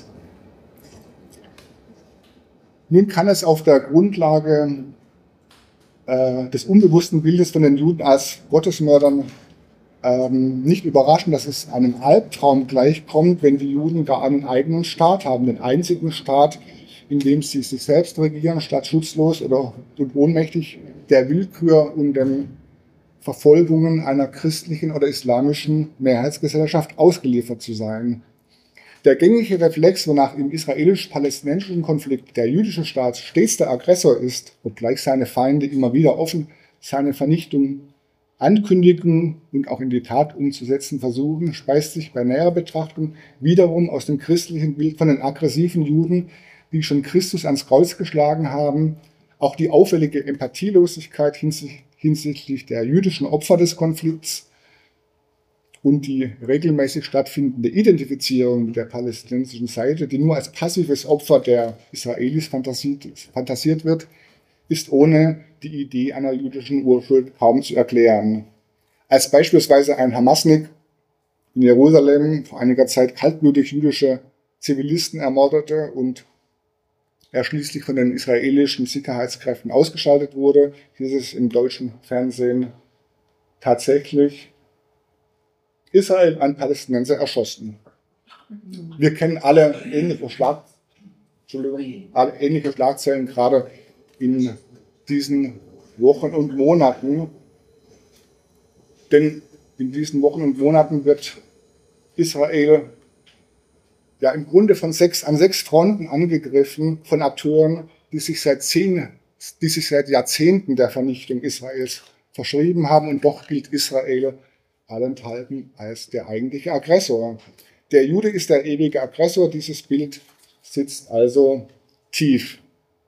Nun kann es auf der Grundlage des unbewussten Bildes von den Juden als Gottesmördern nicht überraschen, dass es einem Albtraum gleichkommt, wenn die Juden gar einen eigenen Staat haben, den einzigen Staat, in dem sie sich selbst regieren, statt schutzlos und ohnmächtig der Willkür und den Verfolgungen einer christlichen oder islamischen Mehrheitsgesellschaft ausgeliefert zu sein. Der gängige Reflex, wonach im israelisch-palästinensischen Konflikt der jüdische Staat stets der Aggressor ist, obgleich seine Feinde immer wieder offen seine Vernichtung ankündigen und auch in die Tat umzusetzen versuchen, speist sich bei näherer Betrachtung wiederum aus dem christlichen Bild von den aggressiven Juden, die schon Christus ans Kreuz geschlagen haben. Auch die auffällige Empathielosigkeit hinsichtlich der jüdischen Opfer des Konflikts und die regelmäßig stattfindende Identifizierung mit der palästinensischen Seite, die nur als passives Opfer der Israelis fantasiert wird, ist ohne die Idee einer jüdischen Urschuld kaum zu erklären. Als beispielsweise ein Hamasnik in Jerusalem vor einiger Zeit kaltblütig jüdische Zivilisten ermordete und er schließlich von den israelischen Sicherheitskräften ausgeschaltet wurde, hieß es im deutschen Fernsehen tatsächlich: Israel an Palästinenser erschossen. Wir kennen alle ähnliche Schlagzeilen gerade in diesen Wochen und Monaten. Denn in diesen Wochen und Monaten wird Israel ja im Grunde an sechs Fronten angegriffen von Akteuren, die sich seit Jahrzehnten der Vernichtung Israels verschrieben haben. Und doch gilt Israel allenthalben als der eigentliche Aggressor. Der Jude ist der ewige Aggressor. Dieses Bild sitzt also tief.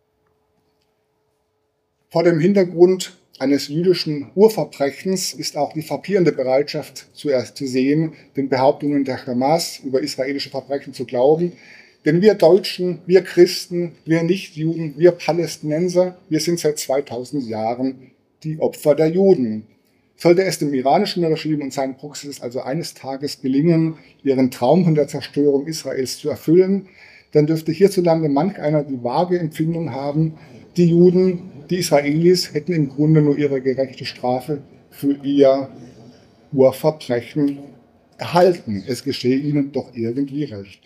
Vor dem Hintergrund eines jüdischen Urverbrechens ist auch die frappierende Bereitschaft zu sehen, den Behauptungen der Hamas über israelische Verbrechen zu glauben. Denn wir Deutschen, wir Christen, wir Nichtjuden, wir Palästinenser, wir sind seit 2000 Jahren die Opfer der Juden. Sollte es dem iranischen Regime und seinen Proxys also eines Tages gelingen, ihren Traum von der Zerstörung Israels zu erfüllen, dann dürfte hierzulande manch einer die vage Empfindung haben, die Juden, die Israelis hätten im Grunde nur ihre gerechte Strafe für ihr Urverbrechen erhalten. Es geschehe ihnen doch irgendwie recht.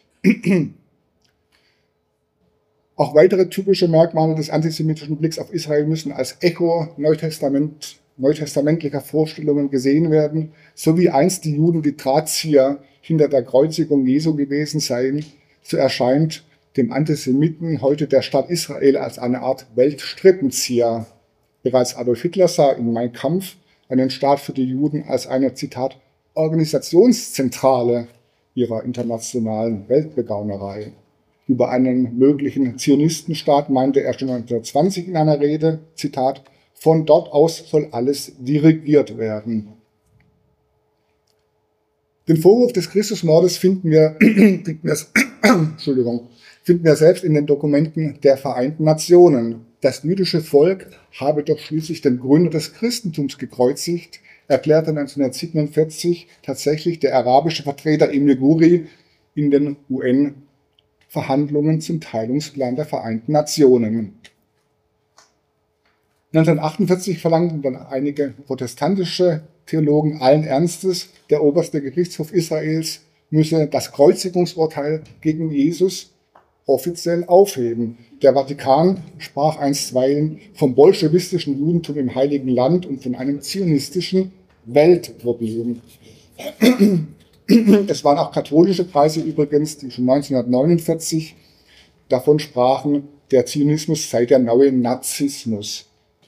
Auch weitere typische Merkmale des antisemitischen Blicks auf Israel müssen als Echo neutestamentlicher Vorstellungen gesehen werden, so wie einst die Juden die Drahtzieher hinter der Kreuzigung Jesu gewesen seien, so erscheint dem Antisemiten heute der Staat Israel als eine Art Weltstrippenzieher. Bereits Adolf Hitler sah in Mein Kampf einen Staat für die Juden als eine, Zitat, Organisationszentrale ihrer internationalen Weltbegaunerei. Über einen möglichen Zionistenstaat meinte er schon 1920 in einer Rede, Zitat, von dort aus soll alles dirigiert werden. Den Vorwurf des Christusmordes finden wir selbst in den Dokumenten der Vereinten Nationen. Das jüdische Volk habe doch schließlich den Gründer des Christentums gekreuzigt, erklärte 1947 tatsächlich der arabische Vertreter Emil Guri in den UN-Verhandlungen zum Teilungsplan der Vereinten Nationen. 1948 verlangten dann einige protestantische Theologen allen Ernstes, der oberste Gerichtshof Israels müsse das Kreuzigungsurteil gegen Jesus offiziell aufheben. Der Vatikan sprach einstweilen vom bolschewistischen Judentum im Heiligen Land und von einem zionistischen Weltproblem. Es waren auch katholische Kreise übrigens, die schon 1949 davon sprachen, der Zionismus sei der neue Nazismus.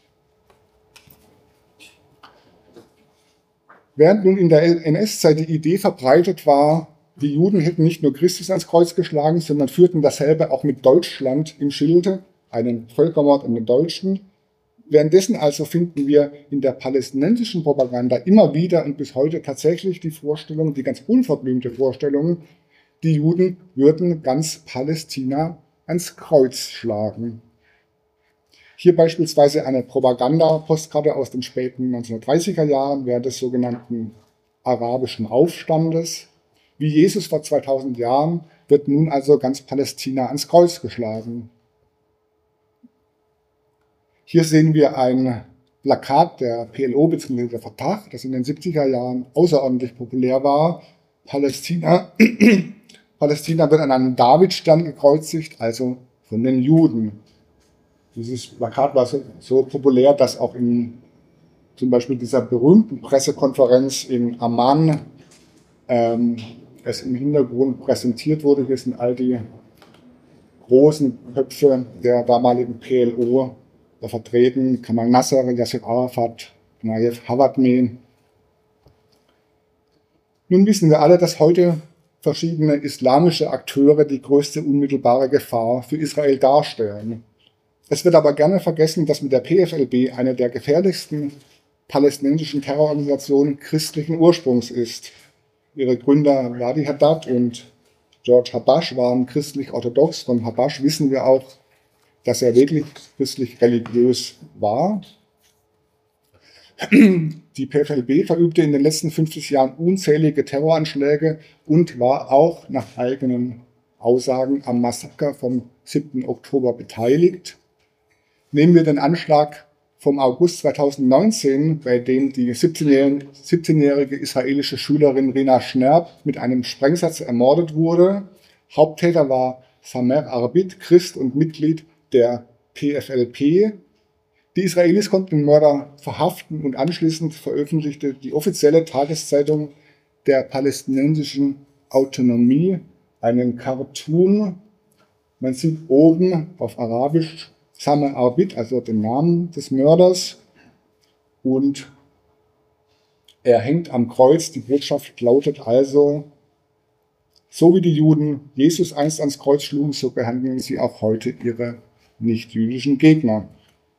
Während nun in der NS-Zeit die Idee verbreitet war, die Juden hätten nicht nur Christus ans Kreuz geschlagen, sondern führten dasselbe auch mit Deutschland im Schilde, einen Völkermord an den Deutschen. Währenddessen also finden wir in der palästinensischen Propaganda immer wieder und bis heute tatsächlich die Vorstellung, die ganz unverblümte Vorstellung, die Juden würden ganz Palästina ans Kreuz schlagen. Hier beispielsweise eine Propagandapostkarte aus den späten 1930er Jahren während des sogenannten arabischen Aufstandes. Wie Jesus vor 2000 Jahren wird nun also ganz Palästina ans Kreuz geschlagen. Hier sehen wir ein Plakat der PLO bzw. der Fatah, das in den 70er Jahren außerordentlich populär war. Palästina wird an einem Davidstern gekreuzigt, also von den Juden. Dieses Plakat war so populär, dass auch in zum Beispiel dieser berühmten Pressekonferenz in Amman es im Hintergrund präsentiert wurde. Hier sind all die großen Köpfe der damaligen PLO vertreten. Kamal Nasser, Yasser Arafat, Naif Hawadmeh. Nun wissen wir alle, dass heute verschiedene islamische Akteure die größte unmittelbare Gefahr für Israel darstellen. Es wird aber gerne vergessen, dass mit der PFLP eine der gefährlichsten palästinensischen Terrororganisationen christlichen Ursprungs ist. Ihre Gründer Wadi Haddad und George Habash waren christlich-orthodox. Von Habash wissen wir auch, dass er wirklich christlich-religiös war. Die PFLP verübte in den letzten 50 Jahren unzählige Terroranschläge und war auch nach eigenen Aussagen am Massaker vom 7. Oktober beteiligt. Nehmen wir den Anschlag vom August 2019, bei dem die 17-jährige israelische Schülerin Rina Schnerb mit einem Sprengsatz ermordet wurde. Haupttäter war Samer Arbit, Christ und Mitglied der PFLP. Die Israelis konnten den Mörder verhaften und anschließend veröffentlichte die offizielle Tageszeitung der palästinensischen Autonomie einen Cartoon. Man sieht oben auf Arabisch Samer Arbit, also den Namen des Mörders, und er hängt am Kreuz. Die Botschaft lautet also: So wie die Juden Jesus einst ans Kreuz schlugen, so behandeln sie auch heute ihre nicht-jüdischen Gegner.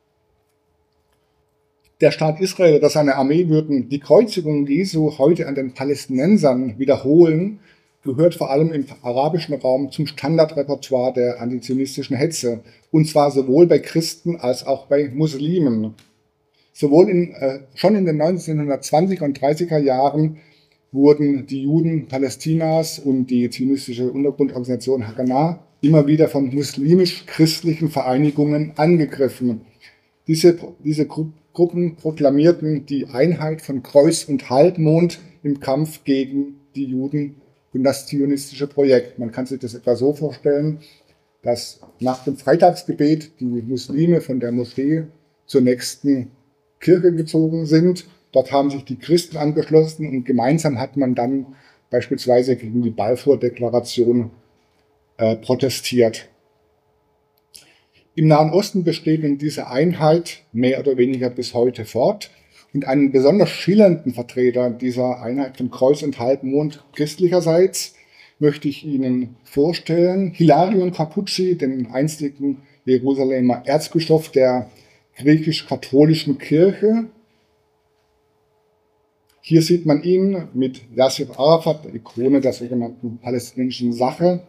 Der Staat Israel oder seine Armee würden die Kreuzigung Jesu heute an den Palästinensern wiederholen, gehört vor allem im arabischen Raum zum Standardrepertoire der antizionistischen Hetze, und zwar sowohl bei Christen als auch bei Muslimen. Schon in den 1920er und 30er Jahren wurden die Juden Palästinas und die zionistische Untergrundorganisation Haganah immer wieder von muslimisch-christlichen Vereinigungen angegriffen. Diese Gruppen proklamierten die Einheit von Kreuz und Halbmond im Kampf gegen die Juden und das zionistische Projekt. Man kann sich das etwa so vorstellen, dass nach dem Freitagsgebet die Muslime von der Moschee zur nächsten Kirche gezogen sind. Dort haben sich die Christen angeschlossen und gemeinsam hat man dann beispielsweise gegen die Balfour-Deklaration protestiert. Im Nahen Osten besteht nun diese Einheit mehr oder weniger bis heute fort. Und einen besonders schillernden Vertreter dieser Einheit von Kreuz und Halbmond christlicherseits möchte ich Ihnen vorstellen. Hilarion Carpucci, den einstigen Jerusalemer Erzbischof der griechisch-katholischen Kirche. Hier sieht man ihn mit Yasser Arafat, der Ikone der sogenannten palästinensischen Sache.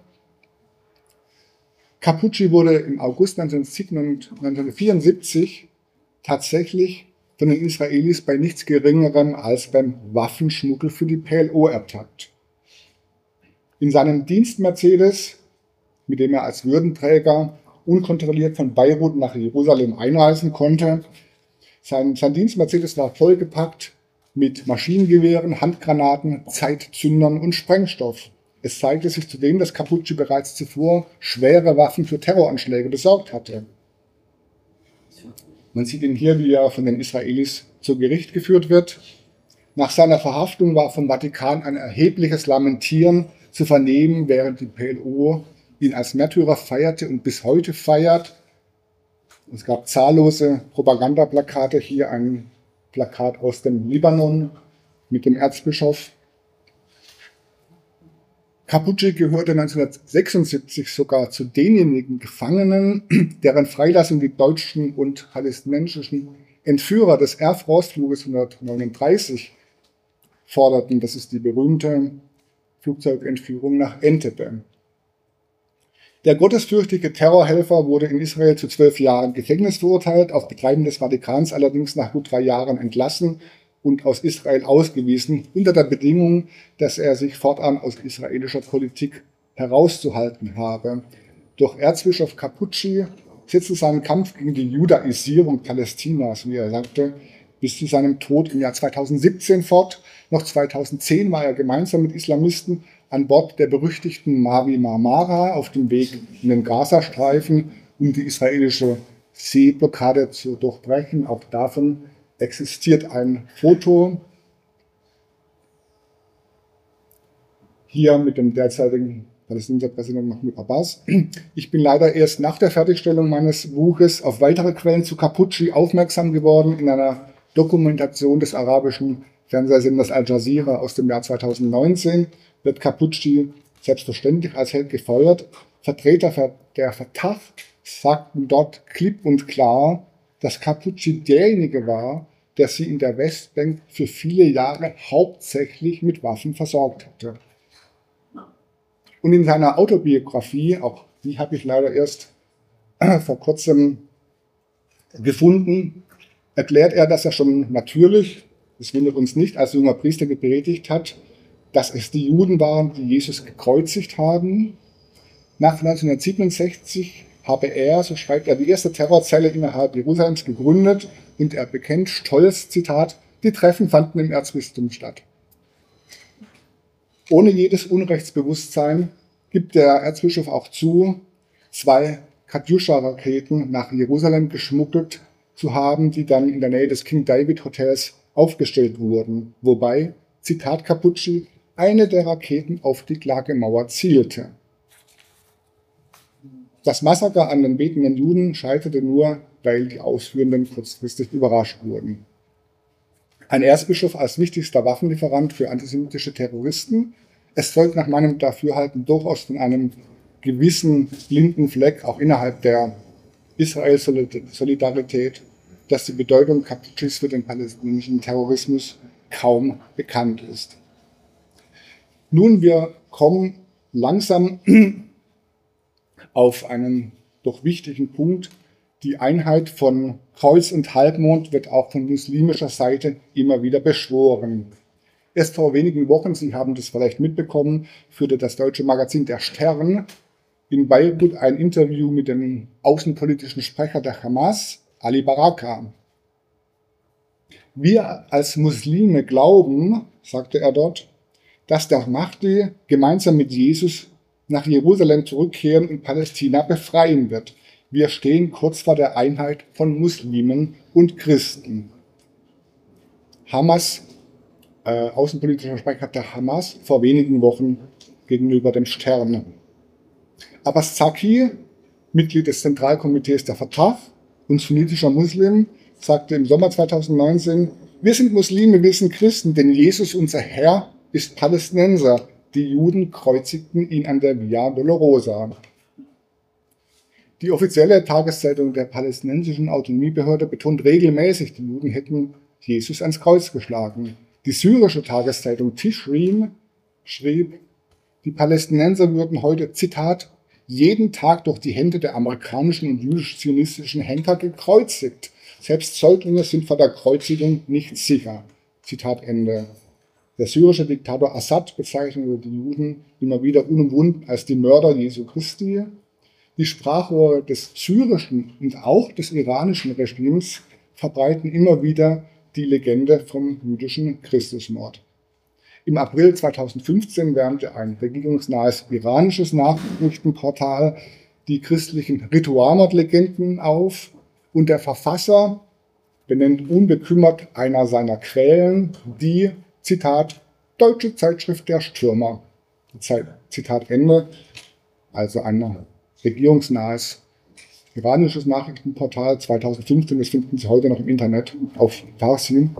Carpucci wurde im August 1974 tatsächlich von den Israelis bei nichts Geringerem als beim Waffenschmuggel für die PLO ertappt. In seinem Dienst-Mercedes, mit dem er als Würdenträger unkontrolliert von Beirut nach Jerusalem einreisen konnte, sein Dienst-Mercedes war vollgepackt mit Maschinengewehren, Handgranaten, Zeitzündern und Sprengstoff. Es zeigte sich zudem, dass Cappucci bereits zuvor schwere Waffen für Terroranschläge besorgt hatte. Man sieht ihn hier, wie er von den Israelis zu Gericht geführt wird. Nach seiner Verhaftung war vom Vatikan ein erhebliches Lamentieren zu vernehmen, während die PLO ihn als Märtyrer feierte und bis heute feiert. Es gab zahllose Propagandaplakate, hier ein Plakat aus dem Libanon mit dem Erzbischof. Cappucci gehörte 1976 sogar zu denjenigen Gefangenen, deren Freilassung die deutschen und palästinensischen Entführer des Air France-Fluges 139 forderten. Das ist die berühmte Flugzeugentführung nach Entebbe. Der gottesfürchtige Terrorhelfer wurde in Israel zu 12 Jahren Gefängnis verurteilt, auf Betreiben des Vatikans allerdings nach gut 3 Jahren entlassen und aus Israel ausgewiesen, unter der Bedingung, dass er sich fortan aus israelischer Politik herauszuhalten habe. Doch Erzbischof Cappucci setzte seinen Kampf gegen die Judaisierung Palästinas, wie er sagte, bis zu seinem Tod im Jahr 2017 fort. Noch 2010 war er gemeinsam mit Islamisten an Bord der berüchtigten Mavi Marmara auf dem Weg in den Gazastreifen, um die israelische Seeblockade zu durchbrechen. Auch davon existiert ein Foto. Hier mit dem derzeitigen palästinensischen Präsidenten Mahmoud Abbas. Ich bin leider erst nach der Fertigstellung meines Buches auf weitere Quellen zu Cappucci aufmerksam geworden in einer Dokumentation des arabischen Fernsehsenders Al Jazeera aus dem Jahr 2019. Wird Cappucci selbstverständlich als Held gefeuert. Vertreter der Fatah sagten dort klipp und klar, dass Cappucci derjenige war, der sie in der Westbank für viele Jahre hauptsächlich mit Waffen versorgt hatte. Und in seiner Autobiografie, auch die habe ich leider erst vor kurzem gefunden, erklärt er, dass er schon natürlich, das wundert uns nicht, als junger Priester gepredigt hat, dass es die Juden waren, die Jesus gekreuzigt haben. Nach 1967 habe er, so schreibt er, die erste Terrorzelle innerhalb Jerusalems gegründet und er bekennt stolz, Zitat, die Treffen fanden im Erzbistum statt. Ohne jedes Unrechtsbewusstsein gibt der Erzbischof auch zu, 2 Katjuscha-Raketen nach Jerusalem geschmuggelt zu haben, die dann in der Nähe des King David Hotels aufgestellt wurden, wobei, Zitat Cappucci, eine der Raketen auf die Klagemauer zielte. Das Massaker an den betenden Juden scheiterte nur, weil die Ausführenden kurzfristig überrascht wurden. Ein Erzbischof als wichtigster Waffenlieferant für antisemitische Terroristen. Es folgt nach meinem Dafürhalten durchaus von einem gewissen blinden Fleck, auch innerhalb der Israel-Solidarität, dass die Bedeutung Cappuccis für den palästinensischen Terrorismus kaum bekannt ist. Nun, wir kommen langsam auf einen doch wichtigen Punkt. Die Einheit von Kreuz und Halbmond wird auch von muslimischer Seite immer wieder beschworen. Erst vor wenigen Wochen, Sie haben das vielleicht mitbekommen, führte das deutsche Magazin Der Stern in Beirut ein Interview mit dem außenpolitischen Sprecher der Hamas, Ali Baraka. Wir als Muslime glauben, sagte er dort, dass der Mahdi gemeinsam mit Jesus nach Jerusalem zurückkehren und Palästina befreien wird. Wir stehen kurz vor der Einheit von Muslimen und Christen. Hamas, außenpolitischer Sprecher der Hamas, vor wenigen Wochen gegenüber dem Stern. Abbas Zaki, Mitglied des Zentralkomitees der Fatah und sunnitischer Muslim, sagte im Sommer 2019, wir sind Muslime, wir sind Christen, denn Jesus, unser Herr, ist Palästinenser. Die Juden kreuzigten ihn an der Via Dolorosa. Die offizielle Tageszeitung der palästinensischen Autonomiebehörde betont regelmäßig, die Juden hätten Jesus ans Kreuz geschlagen. Die syrische Tageszeitung Tishrin schrieb, die Palästinenser würden heute, Zitat, jeden Tag durch die Hände der amerikanischen und jüdisch-zionistischen Henker gekreuzigt. Selbst Säuglinge sind vor der Kreuzigung nicht sicher. Zitat Ende. Der syrische Diktator Assad bezeichnete die Juden immer wieder unumwunden als die Mörder Jesu Christi. Die Sprachrohre des syrischen und auch des iranischen Regimes verbreiten immer wieder die Legende vom jüdischen Christusmord. Im April 2015 wärmte ein regierungsnahes iranisches Nachrichtenportal die christlichen Ritualmordlegenden auf und der Verfasser benennt unbekümmert einer seiner Quellen die, Zitat, Deutsche Zeitschrift der Stürmer. Zitat Ende, also ein regierungsnahes iranisches Nachrichtenportal 2015, das finden Sie heute noch im Internet auf Farsi.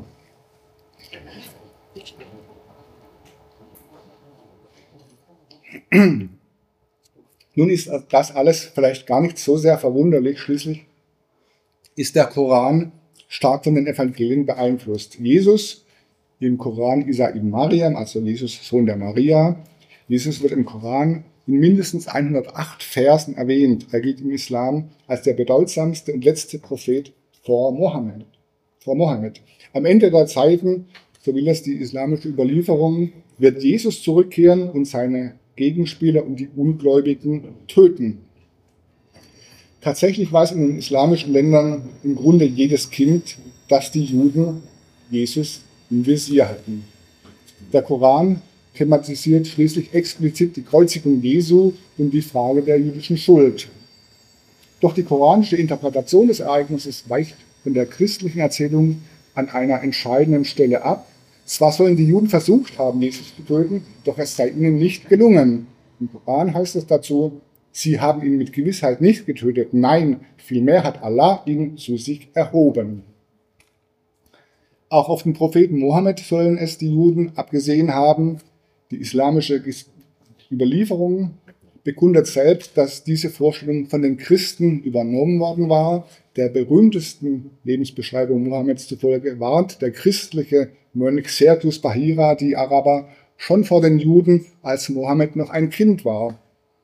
Nun ist das alles vielleicht gar nicht so sehr verwunderlich, schließlich ist der Koran stark von den Evangelien beeinflusst. Jesus im Koran Isa ibn Mariam, also Jesus, Sohn der Maria. Jesus wird im Koran in mindestens 108 Versen erwähnt. Er gilt im Islam als der bedeutsamste und letzte Prophet vor Mohammed. Am Ende der Zeiten, so will es die islamische Überlieferung, wird Jesus zurückkehren und seine Gegenspieler und die Ungläubigen töten. Tatsächlich weiß in den islamischen Ländern im Grunde jedes Kind, dass die Juden Jesus im Visier hatten. Der Koran thematisiert schließlich explizit die Kreuzigung Jesu und die Frage der jüdischen Schuld. Doch die koranische Interpretation des Ereignisses weicht von der christlichen Erzählung an einer entscheidenden Stelle ab. Zwar sollen die Juden versucht haben, Jesus zu töten, doch es sei ihnen nicht gelungen. Im Koran heißt es dazu, sie haben ihn mit Gewissheit nicht getötet. Nein, vielmehr hat Allah ihn zu sich erhoben. Auch auf den Propheten Mohammed sollen es die Juden abgesehen haben. Die islamische Überlieferung bekundet selbst, dass diese Vorstellung von den Christen übernommen worden war. Der berühmtesten Lebensbeschreibung Mohammeds zufolge warnt der christliche Mönch Sertus Bahira die Araber schon vor den Juden, als Mohammed noch ein Kind war.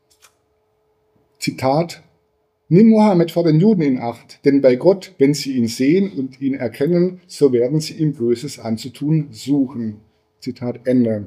Zitat: Nimm Mohammed vor den Juden in Acht, denn bei Gott, wenn sie ihn sehen und ihn erkennen, so werden sie ihm Böses anzutun suchen. Zitat Ende.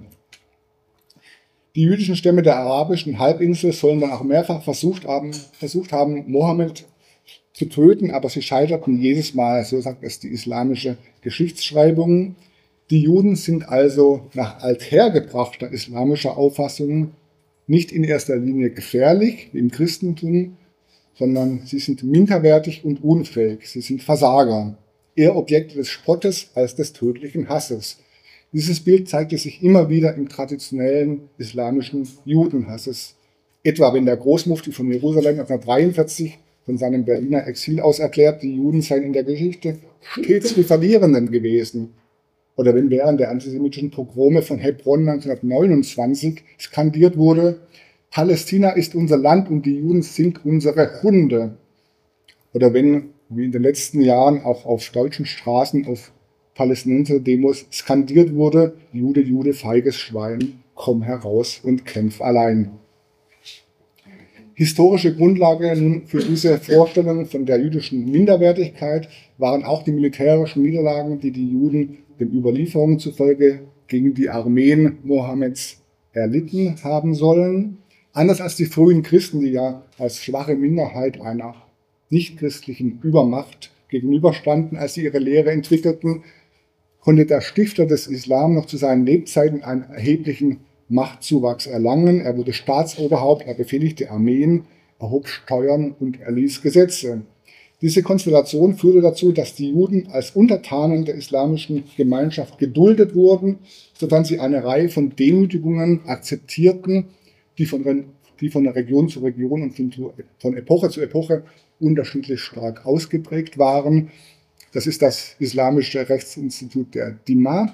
Die jüdischen Stämme der arabischen Halbinsel sollen dann auch mehrfach versucht haben, Mohammed zu töten, aber sie scheiterten jedes Mal, so sagt es die islamische Geschichtsschreibung. Die Juden sind also nach althergebrachter islamischer Auffassung nicht in erster Linie gefährlich, wie im Christentum, sondern sie sind minderwertig und unfähig. Sie sind Versager, eher Objekte des Spottes als des tödlichen Hasses. Dieses Bild zeigte sich immer wieder im traditionellen islamischen Judenhasses. Etwa wenn der Großmufti von Jerusalem 1943 von seinem Berliner Exil aus erklärt, die Juden seien in der Geschichte stets die Verlierenden gewesen. Oder wenn während der antisemitischen Pogrome von Hebron 1929 skandiert wurde, Palästina ist unser Land und die Juden sind unsere Hunde. Oder wenn, wie in den letzten Jahren auch auf deutschen Straßen, auf Palästinenser-Demos skandiert wurde, Jude, Jude, feiges Schwein, komm heraus und kämpf allein. Historische Grundlage nun für diese Vorstellung von der jüdischen Minderwertigkeit waren auch die militärischen Niederlagen, die die Juden den Überlieferungen zufolge gegen die Armeen Mohammeds erlitten haben sollen. Anders als die frühen Christen, die ja als schwache Minderheit einer nichtchristlichen Übermacht gegenüberstanden, als sie ihre Lehre entwickelten, konnte der Stifter des Islam noch zu seinen Lebzeiten einen erheblichen Machtzuwachs erlangen. Er wurde Staatsoberhaupt, er befehligte Armeen, erhob Steuern und erließ Gesetze. Diese Konstellation führte dazu, dass die Juden als Untertanen der islamischen Gemeinschaft geduldet wurden, sofern sie eine Reihe von Demütigungen akzeptierten, die von Region zu Region und von Epoche zu Epoche unterschiedlich stark ausgeprägt waren. Das ist das islamische Rechtsinstitut der Dima.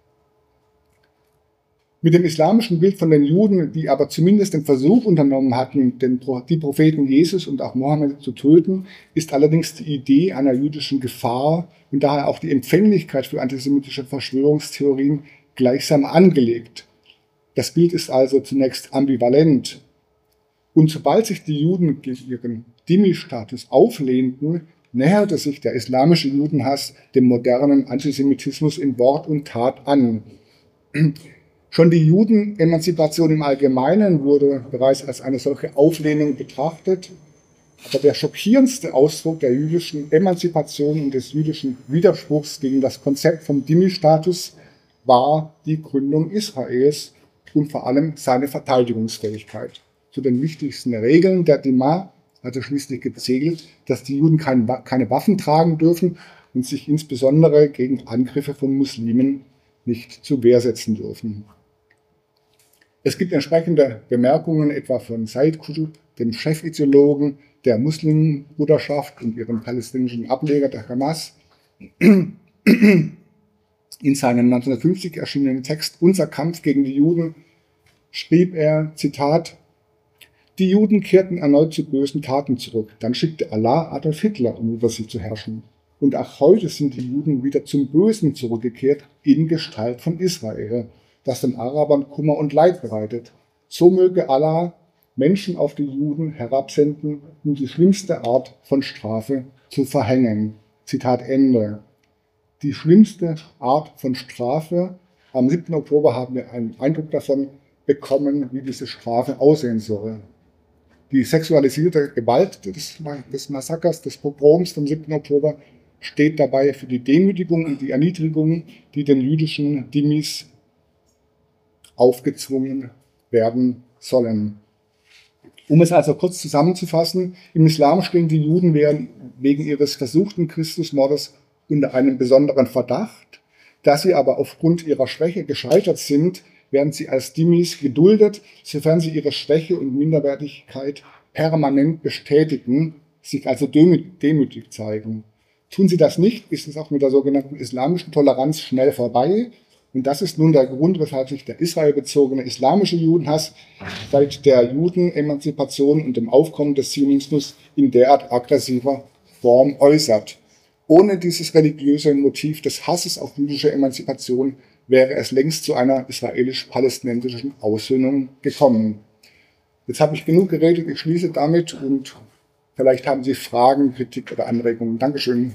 Mit dem islamischen Bild von den Juden, die aber zumindest den Versuch unternommen hatten, die Propheten Jesus und auch Mohammed zu töten, ist allerdings die Idee einer jüdischen Gefahr und daher auch die Empfänglichkeit für antisemitische Verschwörungstheorien gleichsam angelegt. Das Bild ist also zunächst ambivalent. Und sobald sich die Juden gegen ihren Dhimmi-Status auflehnten, näherte sich der islamische Judenhass dem modernen Antisemitismus in Wort und Tat an. Schon die Judenemanzipation im Allgemeinen wurde bereits als eine solche Auflehnung betrachtet. Aber der schockierendste Ausdruck der jüdischen Emanzipation und des jüdischen Widerspruchs gegen das Konzept vom Dhimmi-Status war die Gründung Israels und vor allem seine Verteidigungsfähigkeit. Zu den wichtigsten Regeln der Dhimma hatte schließlich gezählt, dass die Juden keine Waffen tragen dürfen und sich insbesondere gegen Angriffe von Muslimen nicht zur Wehr setzen dürfen. Es gibt entsprechende Bemerkungen etwa von Said Qutb, dem Chefideologen der Muslimbruderschaft und ihrem palästinensischen Ableger der Hamas. In seinem 1950 erschienenen Text Unser Kampf gegen die Juden schrieb er, Zitat, die Juden kehrten erneut zu bösen Taten zurück. Dann schickte Allah Adolf Hitler, um über sie zu herrschen. Und auch heute sind die Juden wieder zum Bösen zurückgekehrt in Gestalt von Israel, das den Arabern Kummer und Leid bereitet. So möge Allah Menschen auf die Juden herabsenden, um die schlimmste Art von Strafe zu verhängen. Zitat Ende. Die schlimmste Art von Strafe. Am 7. Oktober haben wir einen Eindruck davon bekommen, wie diese Strafe aussehen soll. Die sexualisierte Gewalt des Massakers, des Pogroms vom 7. Oktober steht dabei für die Demütigung und die Erniedrigung, die den jüdischen Dhimmis aufgezwungen werden sollen. Um es also kurz zusammenzufassen, im Islam stehen die Juden wegen ihres versuchten Christusmordes unter einem besonderen Verdacht. Da sie aber aufgrund ihrer Schwäche gescheitert sind, werden sie als Dhimmis geduldet, sofern sie ihre Schwäche und Minderwertigkeit permanent bestätigen, sich also demütig zeigen. Tun sie das nicht, ist es auch mit der sogenannten islamischen Toleranz schnell vorbei. Und das ist nun der Grund, weshalb sich der israelbezogene islamische Judenhass seit der Judenemanzipation und dem Aufkommen des Zionismus in derart aggressiver Form äußert. Ohne dieses religiöse Motiv des Hasses auf jüdische Emanzipation wäre es längst zu einer israelisch-palästinensischen Aussöhnung gekommen. Jetzt habe ich genug geredet, ich schließe damit und vielleicht haben Sie Fragen, Kritik oder Anregungen. Dankeschön.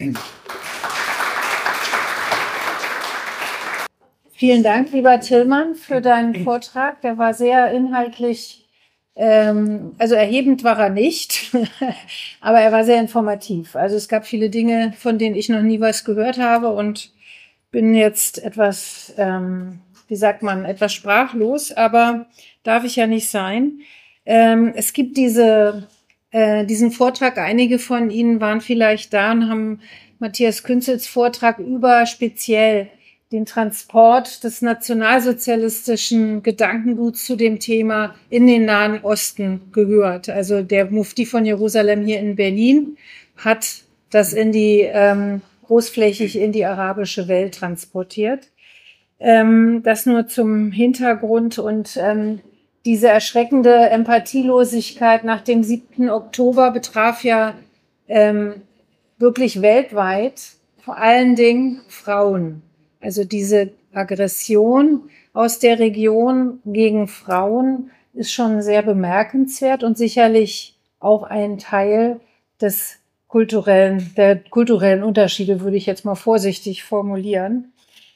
Vielen Dank, lieber Tillmann, für deinen Vortrag. Der war sehr inhaltlich, also erhebend war er nicht, aber er war sehr informativ. Also es gab viele Dinge, von denen ich noch nie was gehört habe und bin jetzt etwas, etwas sprachlos, aber darf ich ja nicht sein. Es gibt diesen Vortrag, einige von Ihnen waren vielleicht da und haben Matthias Künzels Vortrag über speziell den Transport des nationalsozialistischen Gedankenguts zu dem Thema in den Nahen Osten gehört. Also der Mufti von Jerusalem hier in Berlin hat das großflächig in die arabische Welt transportiert. Das nur zum Hintergrund und diese erschreckende Empathielosigkeit nach dem 7. Oktober betraf ja wirklich weltweit vor allen Dingen Frauen. Also diese Aggression aus der Region gegen Frauen ist schon sehr bemerkenswert und sicherlich auch ein Teil der kulturellen Unterschiede, würde ich jetzt mal vorsichtig formulieren.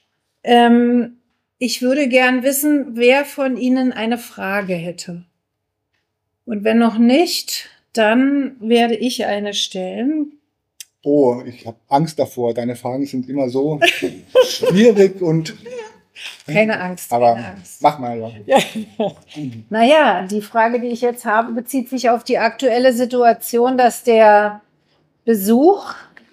Ich würde gern wissen, wer von Ihnen eine Frage hätte. Und wenn noch nicht, dann werde ich eine stellen. Oh, ich habe Angst davor. Deine Fragen sind immer so schwierig und... Keine Angst. Aber keine Angst. Mach mal. Ja. Naja, die Frage, die ich jetzt habe, bezieht sich auf die aktuelle Situation, dass der Besuch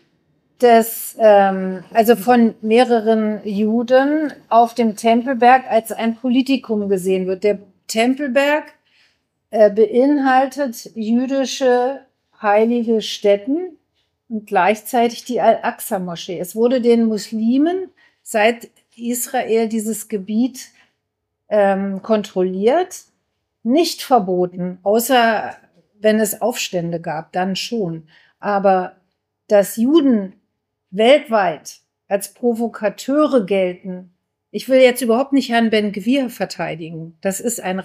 von mehreren Juden auf dem Tempelberg als ein Politikum gesehen wird. Der Tempelberg beinhaltet jüdische heilige Stätten und gleichzeitig die Al-Aqsa-Moschee. Es wurde den Muslimen, seit Israel dieses Gebiet kontrolliert, nicht verboten, außer wenn es Aufstände gab, dann schon. Aber dass Juden weltweit als Provokateure gelten, ich will jetzt überhaupt nicht Herrn Ben-Gvir verteidigen. Das ist ein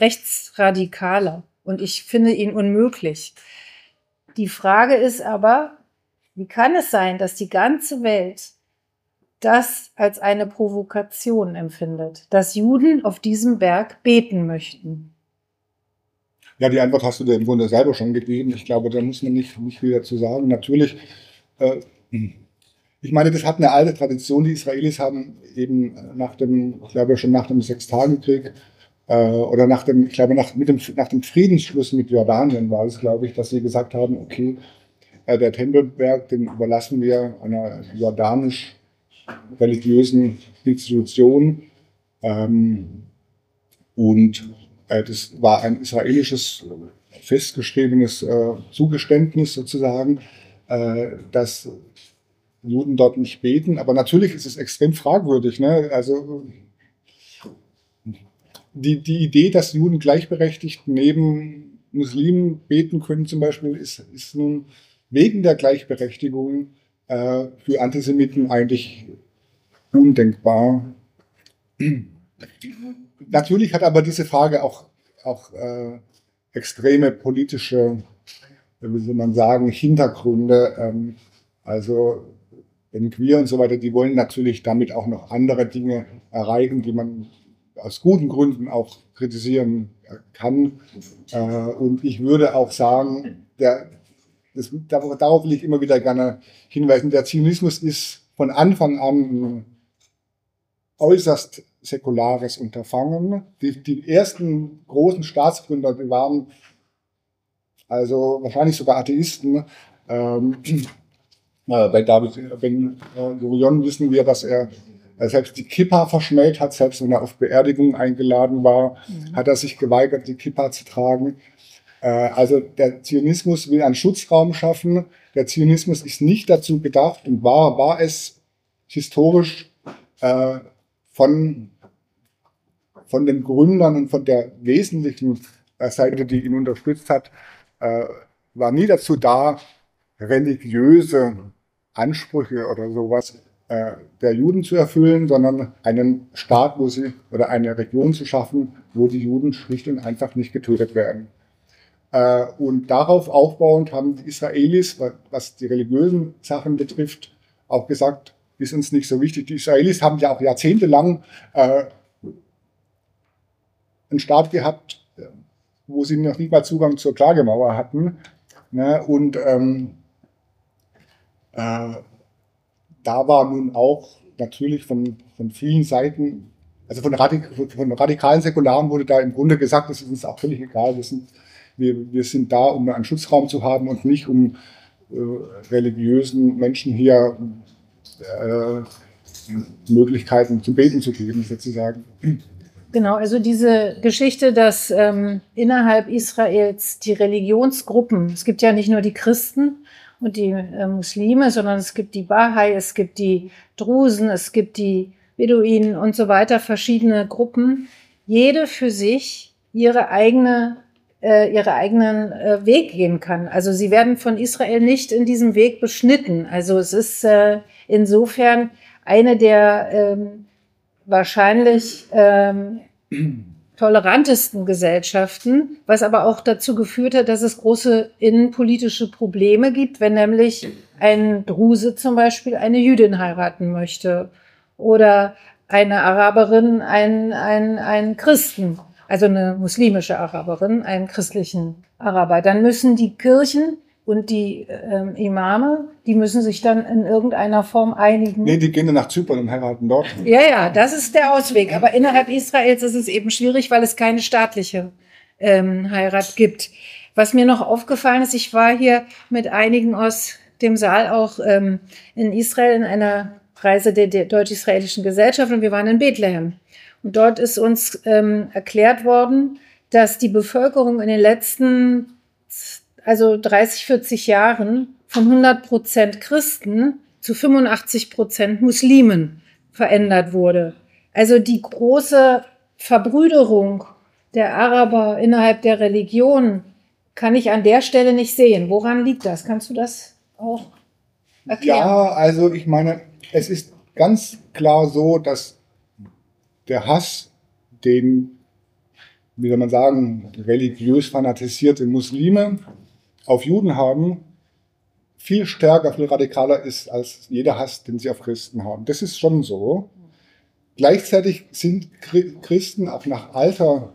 Rechtsradikaler und ich finde ihn unmöglich. Die Frage ist aber, Wie kann es sein, dass die ganze Welt das als eine Provokation empfindet, dass Juden auf diesem Berg beten möchten? Ja, die Antwort hast du dir im Grunde selber schon gegeben. Ich glaube, da muss man nicht viel dazu sagen. Natürlich, ich meine, das hat eine alte Tradition. Die Israelis haben eben ich glaube schon nach dem Sechstagekrieg, oder nach dem Friedensschluss mit Jordanien war es, glaube ich, dass sie gesagt haben, okay, der Tempelberg, den überlassen wir einer jordanisch-religiösen Institution. Und das war ein israelisches, festgeschriebenes Zugeständnis sozusagen, dass Juden dort nicht beten. Aber natürlich ist es extrem fragwürdig. Ne? Also die Idee, dass Juden gleichberechtigt neben Muslimen beten können zum Beispiel, ist nun wegen der Gleichberechtigung für Antisemiten eigentlich undenkbar. Natürlich hat aber diese Frage auch extreme politische, wie soll man sagen, Hintergründe. Also Ben-Gvir und so weiter, die wollen natürlich damit auch noch andere Dinge erreichen, die man aus guten Gründen auch kritisieren kann. Und ich würde auch sagen, darauf will ich immer wieder gerne hinweisen, der Zionismus ist von Anfang an ein äußerst säkulares Unterfangen. Die ersten großen Staatsgründer, die waren also wahrscheinlich sogar Atheisten. Bei David Ben-Gurion wissen wir, dass er selbst die Kippa verschmäht hat, selbst wenn er auf Beerdigungen eingeladen war, hat er sich geweigert, die Kippa zu tragen. Also der Zionismus will einen Schutzraum schaffen. Der Zionismus ist nicht dazu gedacht und war es historisch von den Gründern und von der wesentlichen Seite, die ihn unterstützt hat, war nie dazu da, religiöse Ansprüche oder sowas der Juden zu erfüllen, sondern einen Staat, oder eine Region zu schaffen, wo die Juden schlicht und einfach nicht getötet werden. Und darauf aufbauend haben die Israelis, was die religiösen Sachen betrifft, auch gesagt, ist uns nicht so wichtig. Die Israelis haben ja auch jahrzehntelang einen Staat gehabt, wo sie noch nicht mal Zugang zur Klagemauer hatten. Ne? Und da war nun auch natürlich von vielen Seiten, also von radikalen Säkularen wurde da im Grunde gesagt, das ist uns auch völlig egal, wir sind da, um einen Schutzraum zu haben und nicht um religiösen Menschen hier Möglichkeiten zum Beten zu geben, sozusagen. Genau, also diese Geschichte, dass innerhalb Israels die Religionsgruppen, es gibt ja nicht nur die Christen und die Muslime, sondern es gibt die Bahai, es gibt die Drusen, es gibt die Beduinen und so weiter, verschiedene Gruppen, jede für sich ihre eigenen Weg gehen kann. Also sie werden von Israel nicht in diesem Weg beschnitten. Also es ist insofern eine der wahrscheinlich tolerantesten Gesellschaften, was aber auch dazu geführt hat, dass es große innenpolitische Probleme gibt, wenn nämlich ein Druse zum Beispiel eine Jüdin heiraten möchte oder eine Araberin einen Christen, also eine muslimische Araberin, einen christlichen Araber. Dann müssen die Kirchen und die Imame, die müssen sich dann in irgendeiner Form einigen. Nee, die gehen dann nach Zypern und heiraten dort. Ja, das ist der Ausweg. Aber innerhalb Israels ist es eben schwierig, weil es keine staatliche Heirat gibt. Was mir noch aufgefallen ist, ich war hier mit einigen aus dem Saal auch in Israel in einer Reise der deutsch-israelischen Gesellschaft und wir waren in Bethlehem. Und dort ist uns erklärt worden, dass die Bevölkerung in den letzten 30, 40 Jahren von 100% Christen zu 85% Muslimen verändert wurde. Also die große Verbrüderung der Araber innerhalb der Religion kann ich an der Stelle nicht sehen. Woran liegt das? Kannst du das auch erklären? Ja, also ich meine, es ist ganz klar so, dass der Hass, den, wie soll man sagen, religiös fanatisierte Muslime auf Juden haben, viel stärker, viel radikaler ist als jeder Hass, den sie auf Christen haben. Das ist schon so. Gleichzeitig sind Christen auch nach alter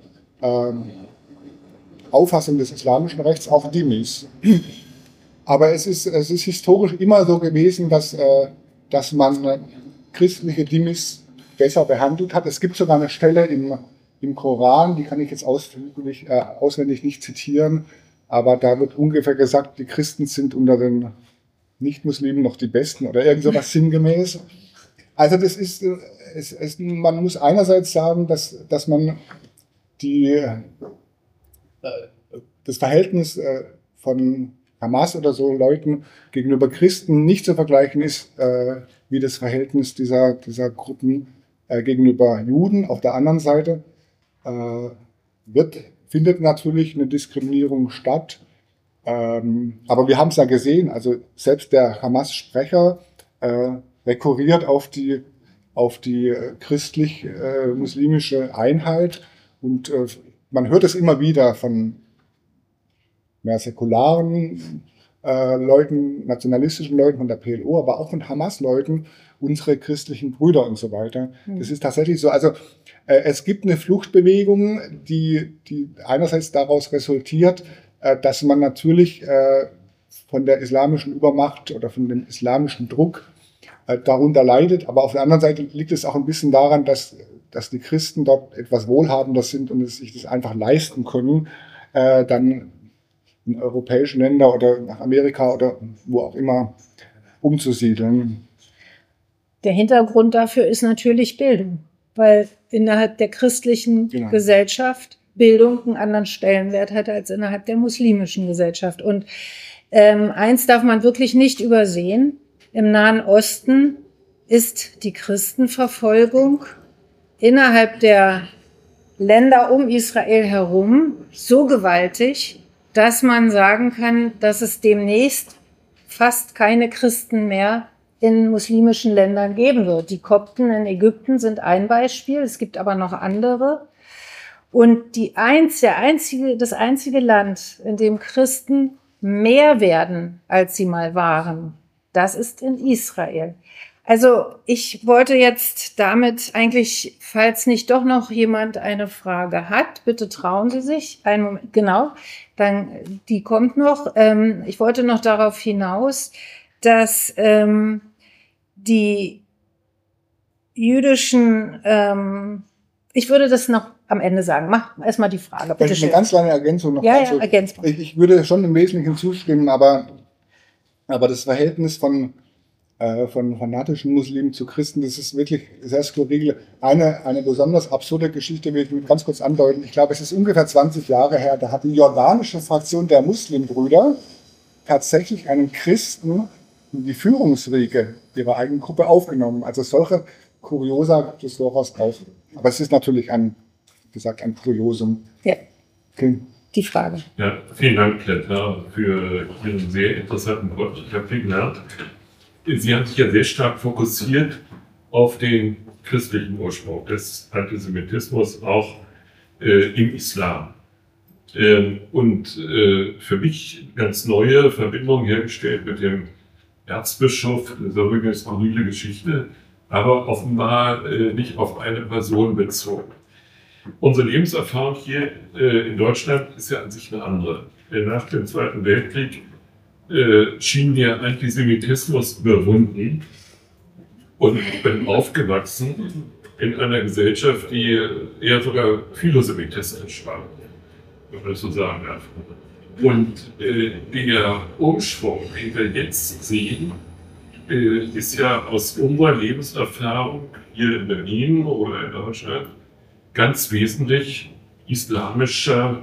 Auffassung des islamischen Rechts auch Dhimmis. Aber es ist historisch immer so gewesen, dass man christliche Dhimmis besser behandelt hat. Es gibt sogar eine Stelle im Koran, die kann ich jetzt auswendig nicht zitieren, aber da wird ungefähr gesagt, die Christen sind unter den Nicht-Muslimen noch die Besten oder irgend sowas sinngemäß. Also das ist, man muss einerseits sagen, dass man das Verhältnis von Hamas oder so Leuten gegenüber Christen nicht zu vergleichen ist wie das Verhältnis dieser Gruppen gegenüber Juden. Auf der anderen Seite findet natürlich eine Diskriminierung statt. Aber wir haben es ja gesehen, also selbst der Hamas-Sprecher rekurriert auf die christlich-muslimische Einheit und man hört es immer wieder von mehr säkularen Leuten, nationalistischen Leuten von der PLO, aber auch von Hamas-Leuten, unsere christlichen Brüder und so weiter. Das ist tatsächlich so. Also es gibt eine Fluchtbewegung, die einerseits daraus resultiert, dass man natürlich von der islamischen Übermacht oder von dem islamischen Druck darunter leidet. Aber auf der anderen Seite liegt es auch ein bisschen daran, dass die Christen dort etwas wohlhabender sind und sich das einfach leisten können, dann in europäische Länder oder nach Amerika oder wo auch immer umzusiedeln. Der Hintergrund dafür ist natürlich Bildung, weil innerhalb der christlichen Gesellschaft Bildung einen anderen Stellenwert hat als innerhalb der muslimischen Gesellschaft. Und eins darf man wirklich nicht übersehen: Im Nahen Osten ist die Christenverfolgung innerhalb der Länder um Israel herum so gewaltig, dass man sagen kann, dass es demnächst fast keine Christen mehr in muslimischen Ländern geben wird. Die Kopten in Ägypten sind ein Beispiel, es gibt aber noch andere. Und das einzige Land, in dem Christen mehr werden, als sie mal waren, das ist in Israel. Also ich wollte jetzt damit eigentlich, falls nicht doch noch jemand eine Frage hat, bitte trauen Sie sich. Einen Moment, genau, dann die kommt noch. Ich wollte noch darauf hinaus, dass die jüdischen, ich würde das noch am Ende sagen. Mach erstmal die Frage. Bitte schön. Eine ganz kleine Ergänzung noch. Ja, ergänzbar. Ich würde schon im Wesentlichen zustimmen, aber das Verhältnis von fanatischen Muslimen zu Christen, das ist wirklich sehr skurril. Eine besonders absurde Geschichte will ich ganz kurz andeuten. Ich glaube, es ist ungefähr 20 Jahre her, da hat die jordanische Fraktion der Muslimbrüder tatsächlich einen Christen in die Führungsriege ihrer eigenen Gruppe aufgenommen. Also solche Kuriosa gibt es durchaus auch. Aber es ist natürlich ein Kuriosum. Ja. Okay. Die Frage. Ja, vielen Dank, Klettner, für Ihren sehr interessanten Vortrag. Ich habe viel gelernt. Sie haben sich ja sehr stark fokussiert auf den christlichen Ursprung des Antisemitismus, auch im Islam. Und für mich ganz neue Verbindungen hergestellt mit dem Erzbischof, das ist übrigens eine skurrile Geschichte, aber offenbar nicht auf eine Person bezogen. Unsere Lebenserfahrung hier in Deutschland ist ja an sich eine andere. Nach dem Zweiten Weltkrieg schien der Antisemitismus überwunden und ich bin aufgewachsen in einer Gesellschaft, die eher sogar philosemitistisch war, wenn man das so sagen darf. Und der Umschwung, den wir jetzt sehen, ist ja aus unserer Lebenserfahrung hier in Berlin oder in Deutschland ganz wesentlich islamischer